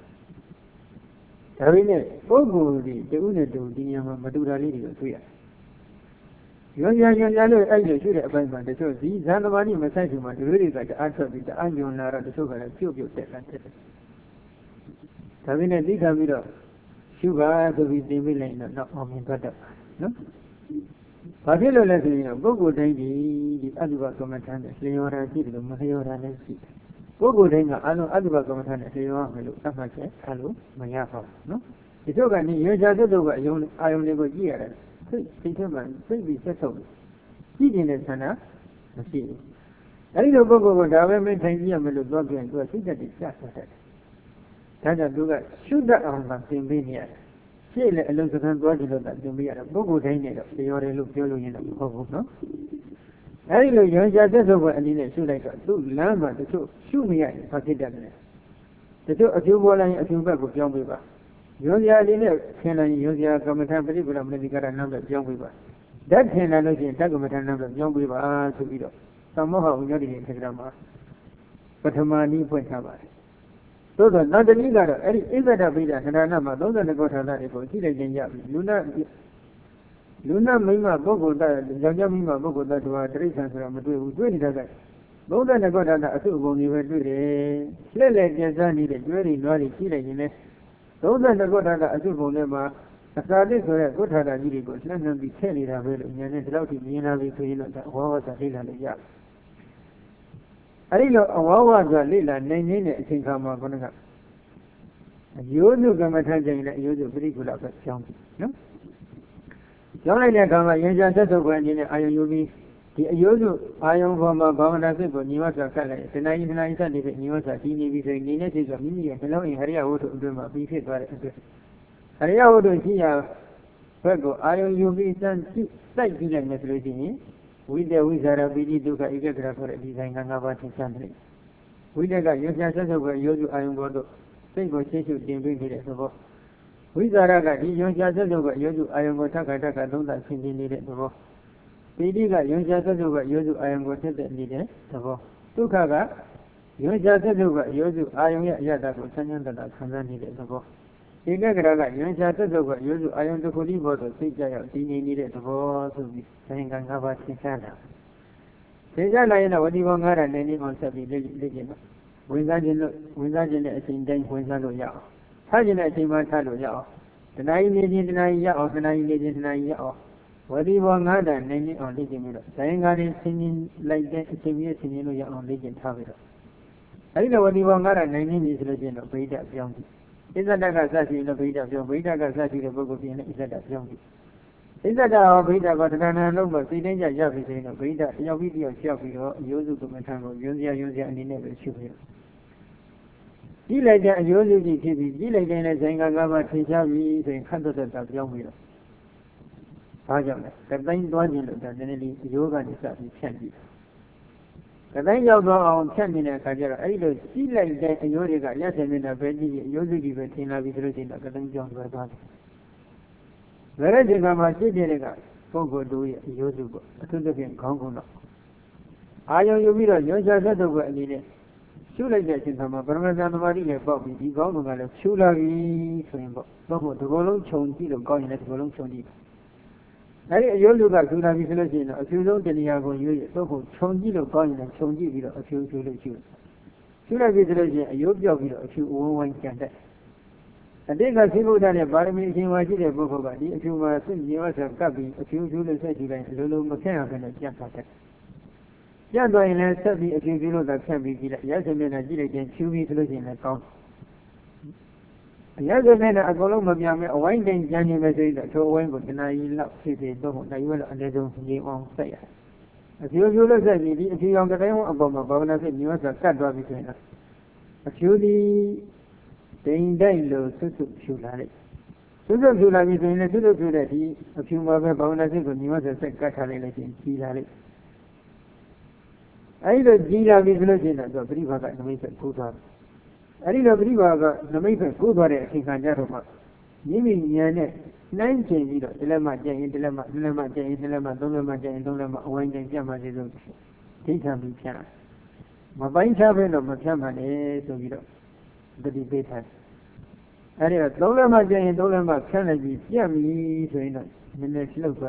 ဒါပေမဲ့ပုဂ္ဂိုလ်တွေတဦးနဲ့တူဒီညမှာမတူတာလေးတွေတွေ့ရတယ်။ရွံ့လို့အဲ့လိုရှိတဲ့အပိုင်းမှာတချို့ဒီဇန်သမားကြီးမဆိုင်ခင်မှာဒီလိုတွေကတအားထွက်ပြီးတအားညွန်လာတော့တချို့ကလည်းပြုတ်တက်လာတယ်ဒါပေမဲ့သိခံပြီးတော့ရှုပါဆိုပြီးသင်ပေးလိုက်တော့အောင်မြင်တတ်တယ်နော်ဘာဖြစ်လို့လဲဆိုရင်ပုဂ္ဂိုလ်တိုင်းဒီအတုပကမ္မထာနဲ့လျော်တာရှိတယ်လို့မလျော်တာလည်းရှိတယ်ပုဂ္ဂိုလ်တိုင်းကအလုံးအတုပကမ္မထာနဲ့လျော်ရမယ်လို့သတ်မှတ်ချက်ထားလို့မရပါဘူးနော်ဒီတို့ကနေရွှေချာသုတ်တို့ကအယုံအာယုံတွေကိုကြည့်ရတယ်စိတ်ထဲမှာစိတ်ပြီးဆက်ဆုံးကြည့်နေတဲ့ဆန္ဒမရှိဘူးအဲဒီလိုပုဂ္ဂိုလ်ကဒါပဲမထိုင်ကြည့်ရမယ်လို့ပြောပြန်သူကစိတ်တက်ကြဆက်တယ်ဒါကြောင့်သူကရှုတတ်အောင်သင်ပေးနေရတယ်ရှေ့လေအလုံးစကံသွားကြည့်လို့သင်ပေးရတယ်ပုဂ္ဂိုလ်တိုင်းနဲ့တော့လျော်တယ်လို့ပြောလို့ရင်တော့မဟုတ်ဘူးနော်အဲဒီလိုရွှေချာသုတ်ကအနည်းနဲ့ရှုလိုက်တော့သူ့လမ်းမှာတချို့ရှုမရရင်ဘာဖြစ်တတ်လဲတချို့အကျိုးပေါ်လာရင်အကျိုးဘက်ကိုပြောင်းပေးပါယောဇာလေးနဲ့ခင်လာရင်ယောဇာကမ္မထာပရိပ္ပလမနတိကရနံပဲပြောင်းပေးပါဓာတ်ခင်လာလို့ရှိရင်ဓာတ်ကမ္မထာနံပဲပြောင်းပေးပါဆိုပြီးတော့သမ္မောဟဥညတိရဲ့ခေတ္တမှာပထမနည်းဖွင့်ထားပါတယ်သို့သောနောက်တနည်းကတော့အဲ့ဒီဣဇဒဗိဒခန္ဓာနာမှာ32ကောဌာနတွေကိုကြည့်လိုက်ခြင်းရပြီလူနာမိမပုဂ္ဂိုလ်တယောက်ျားမိမပုဂ္ဂိုလ်တတို့ဟာတိရစ္ဆာန်ဆိုတာမတွေ့ဘူးတွေ့နေတာက32ကောဌာနအစုအပုံတွေပဲတွေ့တယ်လှည့်ပြစားနေတဲ့ကျွဲတွေနွားတွေကြည့်လိုက်ရင်လည်း32ကောဌာနအစုပုံထဲမှာအစာတိဆိုတဲ့ကောဌာနကြီးတွေကိုလှမ်းလှမ်းပြီးထည့်နေတာပဲလို့ဉာဏ်နဲ့ဒီလောက်ထိမြင်လာပြီဆိုရင်တော့အဝါဝစာလေ့လာလို့ရတယ်အဲဒီလိုအဝါဝစာလေ့လာနိုင်တဲ့အချိန်ခါမှာခေါင်းကအယိုးစုကမ္မထကြိုင်နဲ့အယိုးစုပရိကုလပဲကြောင်းပြီနော်ကြောင်းလိုက်တဲ့အခါမှာယဉ်ကျေးသက်သုတ်ခွင့်အနေနဲ့အာယုံယူပြီးဒီအယိုးစုအာယုံပေါ်မှာဘာဝနာစိတ်ကိုညီမစွာကတ်လိုက်တဏှာကြီးဆက်နေတဲ့ညီမစွာကြီးနေပြီးဆိုရင်နေတဲ့စိတ်ကမိမိရဲ့နှလုံးအိမ်ဟရိယဝတ္ထုအတွင်းမှာပြီးဖြစ်သွားတဲ့အတွက်ဟရိယဝတ္ထုရှိရာဘက်ကိုအာယုံယူပြီးစမ်းကြည့်စိုက်ကြည့်လိုက်မယ်ဆိုလို့ရှိရင်ဝိတ္တဝိဇာရပိတိဒုက္ခဧကဂရဆိုတဲ့ဒီဆိုင်၅ပါးသင်္ချမ်းတယ်ဝိတ္တကရွှေချာဆက်ဆုပ်ကအယိုးစုအာယုံပေါ်သို့စိတ်ကိုရှင်းရှုတင်ပေးနေတဲ့သဘောဝိဇာရကဒီရွှေချာဆက်ဆုပ်ကအယိုးစုအာယုံကိုထပ်ခါသုံးသပ်ရှင်းပြနေတဲ့သဘောပိဋိကရွှေချာဆက်ဆုပ်ကအယိုးစုအာယုံကိုထက်တဲ့နေတဲ့သဘောဒုက္ခကရွှေချာဆက်ဆုပ်ကအယိုးစုအာယုံရဲ့အရတကိုဆန်းကျင်တတ်တာခံစားနေတဲ့သဘောဧကဂရကရွှေချာဆက်ဆုပ်ကအယိုးစုအာယုံတစ်ခုလေးပေါ်သို့စိတ်ကြရောက်တည်ငြိမ်နေတဲ့သဘောဆိုပြီးဆိုင်က၅ပါးသင်္ချမ်းတာသင်္ချမ်းလိုက်ရင်တော့ဝတိဘော9ရာနေနေအောင်ဆက်ပြီးလေ့ကျင့်တော့ဝင်စားခြင်းတဲ့အချိန်တိုင်းဝင်စားလို့ရအောင်ထားခြင်းတဲ့အချိန်မှထားလို့ရအောင်တဏှာကြီးနေခြင်းတဏှာကြီးရအောင်တဏှာကြီးနေခြင်းတဏှာကြီးရအောင်ဝတိဘော9ရာနေနေအောင်လေ့ကျင့်ပြီးတော့ဆိုင်ကားရင်ဆင်းခြင်းလိုက်တဲ့အချိန်ပြည့်ဆင်းခြင်းလို့ရအောင်လေ့ကျင့်ထားပြီးတော့အဲဒီတော့ဝတိဘော9ရာနေနေပြီဆိုလို့ရှိရင်တော့ဗိဓာပြောင်းပြီဣဇဒကစရှိလို့ဗိဓာပြောင်းဗိဓာကစရှိတဲ့ပုဂ္ဂိုလ်ပြင်လည်းဣဇဒပြောင်းပြီဣဇဒဟောဗိဓာကတဏှာလုံးမှာစိတ်တိုင်းကြရပြီဆိုရင်တော့ဗိဓာတယောက်ပြီးတယောက်လျှောက်ပြီးတော့အယိုးစုကမ္မထံကိုယွန်းစရာအနေနဲ့ပဲရှုပြီးကြည့်လိုက်တဲ့အယိုးစုကြီးဖြစ်ပြီးကြည့်လိုက်တဲ့ဇိုင်က၅ပါးထင်ရှားပြီဆိုရင်ခတ်သက်တာပြောင်းပြီးတော့ဘာကြောင့်လဲတတိုင်းသွားခြင်းလို့ဒါနည်းနည်းလေးအယိုးကနေစပြီးဖြတ်ပြီးတတိုင်းရောက်သွားအောင်ဖြတ်နေတဲ့အခါကျတော့အဲ့လိုကြည့်လိုက်တဲ့အယိုးတွေကလက်ဆယ်နေတာပဲကြည့်အယိုးစုကြီးပဲထင်လာပြီဆိုလို့ရှိရင်တော့တတိုင်းကြောင်းသွားတယ်ဗရဒိကမှာကြည့်တဲ့ကပုဂ္ဂိုလ်တို့ရဲ့အယိုးစုပေါ့အထူးသဖြင့်ခေါင်းကုန်းတော့အာယုံယူပြီးတော့ညွှန်ချသက်တော့အနေနဲ့ရှုလိုက်တဲ့အချိန်မှာပရမဇန်သမာဓိနဲ့ပေါက်ပြီးဒီခေါင်းကုန်းကလည်းဖြူလာပြီဆိုရင်ပေါ့တော့ဒီကုလုံးခြုံကြည့်လို့ကောင်းရင်လည်းဒီကုလုံးခြုံကြည့်အဲဒီအယိုးစုကဖြူလာပြီဆိုလို့ရှိရင်တော့အဖြူဆုံးတဏှာကိုရွေးရတော့ခြုံကြည့်လို့ကောင်းရင်လည်းခြုံကြည့်ပြီးတော့အဖြူလို့ရှုလိုက်ပြီဆိုလို့ရှိရင်အယိုးပြောက်ပြီးတော့အဖြူဝန်းဝန်းကျန်တဲ့အတိတ်ကသိဖို့တဲ့ပါရမီအရှင်ဝါရှိတဲ့ပုဂ္ဂိုလ်ကဒီအဖြူမှာစိတ်မြေဝဆကပ်ပြီးအဖြူလို့ဆက်ကြည့်လိုက်လုံးမခန့်အောင်လည်းပြန်သွားတယ်။ပြန်သွားရင်လည်းဆက်ပြီးအဖြူလို့သာခန့်ပြီးကြည့်လိုက်ရစမျက်နှာကြည့်လိုက်ရင်ဖြူပြီးဆိုလို့ရှိရင်လည်းကောင်း။ရစမျက်နှာအကုန်လုံးမပြောင်းမဲ့အဝိုင်းတိုင်းကျန်နေမယ်ဆိုရင်တော့ထိုအဝိုင်းကိုတဏှာကြီးလောက်ဖြစ်ဖြစ်တော့နိုင်ရွယ်လို့အနည်းဆုံးငြိမ်အောင်ဆက်ရတယ်။အဖြူလို့ဆက်ပြီးဒီအဖြူရောင်တိုင်းအပေါ်မှာဘာဝနာစိတ်မြေဝဆကတ်သွားပြီဆိုရင်အဖြူဒီဒိန်တိုက်လို့ဆွတ်ဖြူလာလိုက်ဆွတ်ဖြူလာပြီဆိုရင်လည်းဆွတ်ဖြူတဲ့ဒီအဖြူမှာပဲဘာဝနာစိတ်ကိုညီမဆက်ကတ်ထားလိုက်လို့ရှိရင်ကြီးလာလိုက်အဲဒီလိုကြီးလာပြီဆိုလို့ရှိရင်တော့ပရိဘာကနမိတ်ဆက်ကူးသွားတယ်အဲဒီလိုပရိဘာကနမိတ်ဆက်ကူးသွားတဲ့အချိန်ခါကျတော့မှမိမိဉာဏ်နဲ့နှိုင်းချင်ပြီးတော့ဒီလက်မှကျရင်ဒီလက်မှဒီလက်မှကျရင်ဒီလက်မှသုံးလက်မှကျရင်သုံးလက်မှအဝိုင်းတိုင်းပြတ်မှစေလို့ဒိဋ္ဌံပြီးဖြတ်မပိုင်းခြားပဲတော့မဖြတ်မှလည်းဆိုပြီးတော့တတိပေးထားတယ်အဲဒီတော့သုံးလက်မှကျရင်သုံးလက်မှဖြတ်လိုက်ပြီးပြတ်ပြီဆိုရင်တော့နည်းနည်းလှုပ်သွားတယ်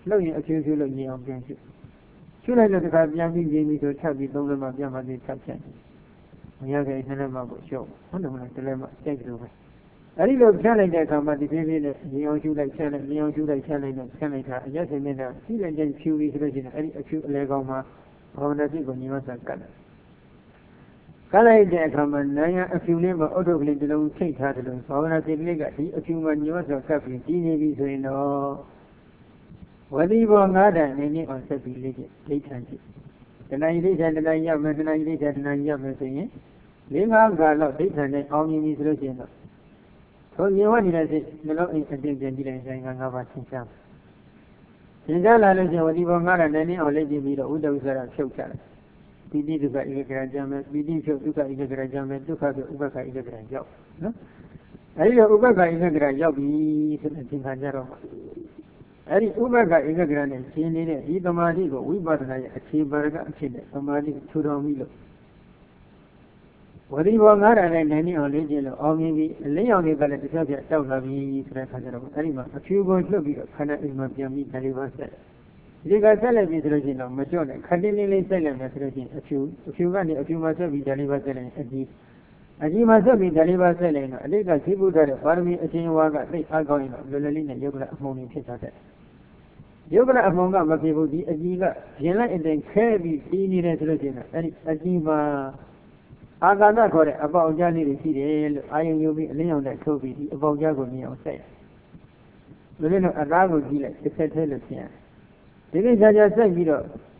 လှုပ်ရင်အဖြူဖြူလို့မြင်အောင်ပြန်ရှုရှုလိုက်လို့တခါပြန်ပြီးမြင်ပြီးဆိုထပ်ပြီးသုံးလက်မှပြန်မှပြီးထပ်ဖြတ်မရခဲ့နှစ်လက်မှကိုရှုပ်ဟုတ်တယ်မလားတစ်လက်မှစိတ်လိုပဲအဲ့ဒီလိုဖြတ်လိုက်တဲ့အခါမှာဒီဖြည်းဖြည်းနဲ့မြင်အောင်ရှုလိုက်ဖြတ်လိုက်မြင်အောင်ရှုလိုက်ဖြတ်လိုက်နဲ့ဖြတ်လိုက်တာအရက်စင်နေတာရှိလိုက်တဲ့ဖြူပြီးဆိုလို့ရှိရင်အဲ့ဒီအဖြူအလဲကောင်းမှာဘာဝနာစိတ်ကိုညီမစားကတ်တယ်ကတ်လိုက်တဲ့အခါမှာနာယအဖြူလေးမှာအုတ်ထုတ်ကလေးတစ်လုံးထိတ်ထားတယ်လို့ဘာဝနာစိတ်ကလေးကဒီအဖြူမှာညီမစားကတ်ပြီးကြီးနေပြီဆိုရင်တော့ဝတိဘော၅တန်အနေနဲ့အောင်ဆက်ပြီးလေ့ကျင့်ဒိဋ္ဌံရှိတဏှာကြီးဒိဋ္ဌံတဏှာကြီးရမယ်တဏှာကြီးဒိဋ္ဌံတဏှာကြီးရမယ်ဆိုရင်၄-၅ခါလောက်ဒိဋ္ဌံနဲ့အောင်မြင်ပြီဆိုလို့ရှိရင်တော့ထိုမြင်ဝနေတဲ့စိတ်နှလုံးအိမ်အတင်ပြန်ကြည့်လိုက်ရင်၅ပါးသင်ရှားသင်ရှားလာလို့ရှိရင်ဝတိဘော၅တန်နဲ့နင်းအောင်လေ့ကျင့်ပြီးတော့ဥဒ္ဒဝိသရဖြုတ်ချလိုက်ပီတိဒုက္ခဧကဂရကြမယ်ပီတိဖြုတ်ဒုက္ခဧကဂရကြမယ်ဒုက္ခဖြုတ်ဥပ္ပခဧကဂရရောက်နော်အဲဒီတော့ဥပ္ပခဧကဂရရောက်ပြီဆိုတဲ့သင်္ခါကြတော့အဲ့ဒီဥပ္ပကဧကဂရနဲ့ရှင်းနေတဲ့ဒီသမာဓိကိုဝိပဿနာရဲ့အခြေပါရကအဖြစ်နဲ့သမာဓိထူထောင်ပြီးလို့ဝတိဘော၅တန်နဲ့နိုင်အောင်လေ့ကျင့်လို့အောင်မြင်ပြီးအလင်းရောင်တွေကလည်းတစ်ချက်ပြတောက်လာပြီဆိုတဲ့အခါကျတော့အဲ့ဒီမှာအဖြူကိုလွတ်ပြီးတော့ခန္ဓာအိမ်မှာပြန်ပြီးဒါလေးပါဆက်ဒီကဆက်လိုက်ပြီဆိုလို့ရှိရင်တော့မကြော့နဲ့ခတင်းလေးလေးဆက်လိုက်မယ်ဆိုလို့ရှိရင်အဖြူကနေအဖြူမှာဆက်ပြီးဒါလေးပါဆက်လိုက်ရင်အကြီးမှာဆက်ပြီးဒါလေးပါဆက်လိုက်ရင်တော့အတိတ်ကရှိဖို့တဲ့ပါရမီအချင်းဝါကသိအားကောင်းရင်တော့လွယ်လွယ်လေးနဲ့ယုတ်ကလအမှုန်တွေဖြစ်သွားတယ်ယုတ်ကလအမှုန်ကမဖြစ်ဘူးဒီအကြီးကရင်လိုက်အတိုင်းခဲပြီးပြီးနေတယ်ဆိုလို့ရှိရင်အဲ့ဒီအကြီးမှာအာကာသခေါ်တဲ့အပေါက်ကြားလေးတွေရှိတယ်လို့အာယုံယူပြီးအလင်းရောင်နဲ့ထုတ်ပြီးဒီအပေါက်ကြားကိုမြင်အောင်ဆက်ရလူတွေတော့အသားကိုကြည့်လိုက်တစ်ဆက်သေးလို့ဖြစ်ရတယ်ဒီကိစ္စကြဆက်ပြီးတော့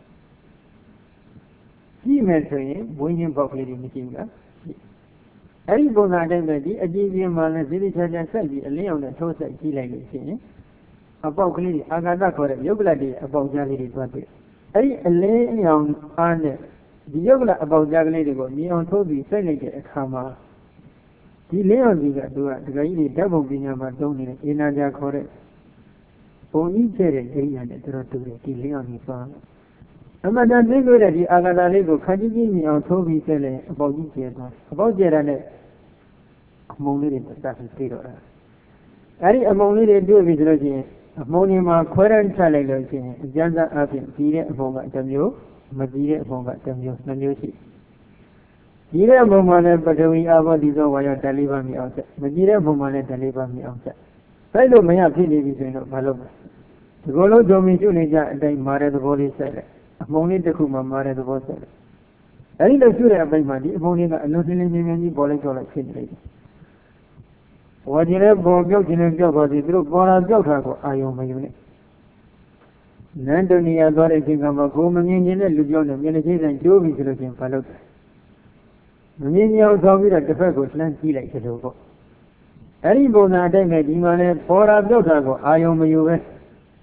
ကြည့်မယ်ဆိုရင်ဝင်းချင်းပေါက်ကလေးတွေမရှိဘူးလားအဲ့ဒီပုံစံအတိုင်းပဲဒီအကြည့်ပြင်းမှလည်းဒီချာချာဆက်ပြီးအလင်းရောင်နဲ့ထိုးဆက်ကြည့်လိုက်လို့ရှိရင်အပေါက်ကလေးတွေအာကာသခေါ်တဲ့ယုတ်ကလတွေအပေါက်ကြားလေးတွေတွားတွေ့အဲ့ဒီအလင်းရောင်အားနဲ့ဒီယုတ်ကလအပေါက်ကြားကလေးတွေကိုမြင်အောင်ထိုးပြီးဆက်လိုက်တဲ့အခါမှာဒီလင်းရောင်ကြီးကသူကဒကာကြီးတွေဓာတ်ပုံပညာမှာသုံးနေတဲ့အေနာကြာခေါ်တဲ့ပုံကြီးကျတဲ့အိယာနဲ့တော်တူတယ်ဒီလင်းရောင်ကြီးသွားအမှန်တန်သိလို့တဲ့ဒီအာကာသလေးကိုခန်းကြီးကြီးမြင်အောင်ထိုးပြီးဆက်လိုက်အပေါက်ကြီးကျသွားအပေါက်ကျတာနဲ့အမုံလေးတွေတက်ပြီးသိတော့တာအဲ့ဒီအမုံလေးတွေတွေ့ပြီဆိုလို့ရှိရင်အမုံတွေမှာခွဲရမ်းချလိုက်လို့ရှိရင်အကျဉ်းစားအပြင်ဒီတဲ့အမုံကတစ်မျိုးမကြီးတဲ့အမုံကတစ်မျိုးနှစ်မျိုးရှိကြီးတဲ့အမုံမှာလည်းပထဝီအာဘောဒီသောဝါယောဓာတ်လေးပါမြင်အောင်ဆက်မကြီးတဲ့အမုံမှာလည်းဓာတ်လေးပါမြင်အောင်ဆက်အဲ့လိုမရဖြစ်နေပြီဆိုရင်တော့မလုပ်ဘူးဒီလိုလုံးဂျုံမီကျွနေကြအတိုင်းမာတဲ့သဘောလေးဆက်လိုက်အမုံလေးတစ်ခုမှမာတဲ့သဘောဆက်လိုက်အဲ့ဒီလိုကျွတဲ့အပိုင်းမှာဒီအမုံလေးကအလုံးစင်းလေးမြင်မြင်ကြီးပေါ်လိုက်တော့လိုက်ဖြစ်နေတယ်ဝါကျင်လည်းပေါ်ပြောက်ခြင်းနဲ့ပြောက်သွားသည်သူတို့ပေါ်လာပြောက်တာကိုအာယုံမယူနဲ့နန္ဒနီယာသွားတဲ့အချိန်ကမှကိုမမြင်ခြင်းနဲ့လူပြောင်းနဲ့မျက်နှာချင်းဆိုင်ကျိုးပြီဆိုလို့ချင်းဘာလုပ်လဲမမြင်အောင်ဆောင်ပြီးတော့တစ်ဖက်ကိုလှမ်းကြည့်လိုက်သလိုပေါ့အဲ့ဒီပုံစံအတိုင်းပဲဒီမှာလဲပေါ်လာပြောက်တာကိုအာယုံမယူပဲ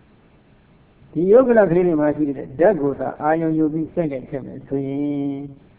ဒီယုတ်ကလကလေးတွေမှာရှိတဲ့ဓာတ်ကိုသာအာယုံယူပြီးစိတ်နဲ့ထည့်မယ်ဆိုရင်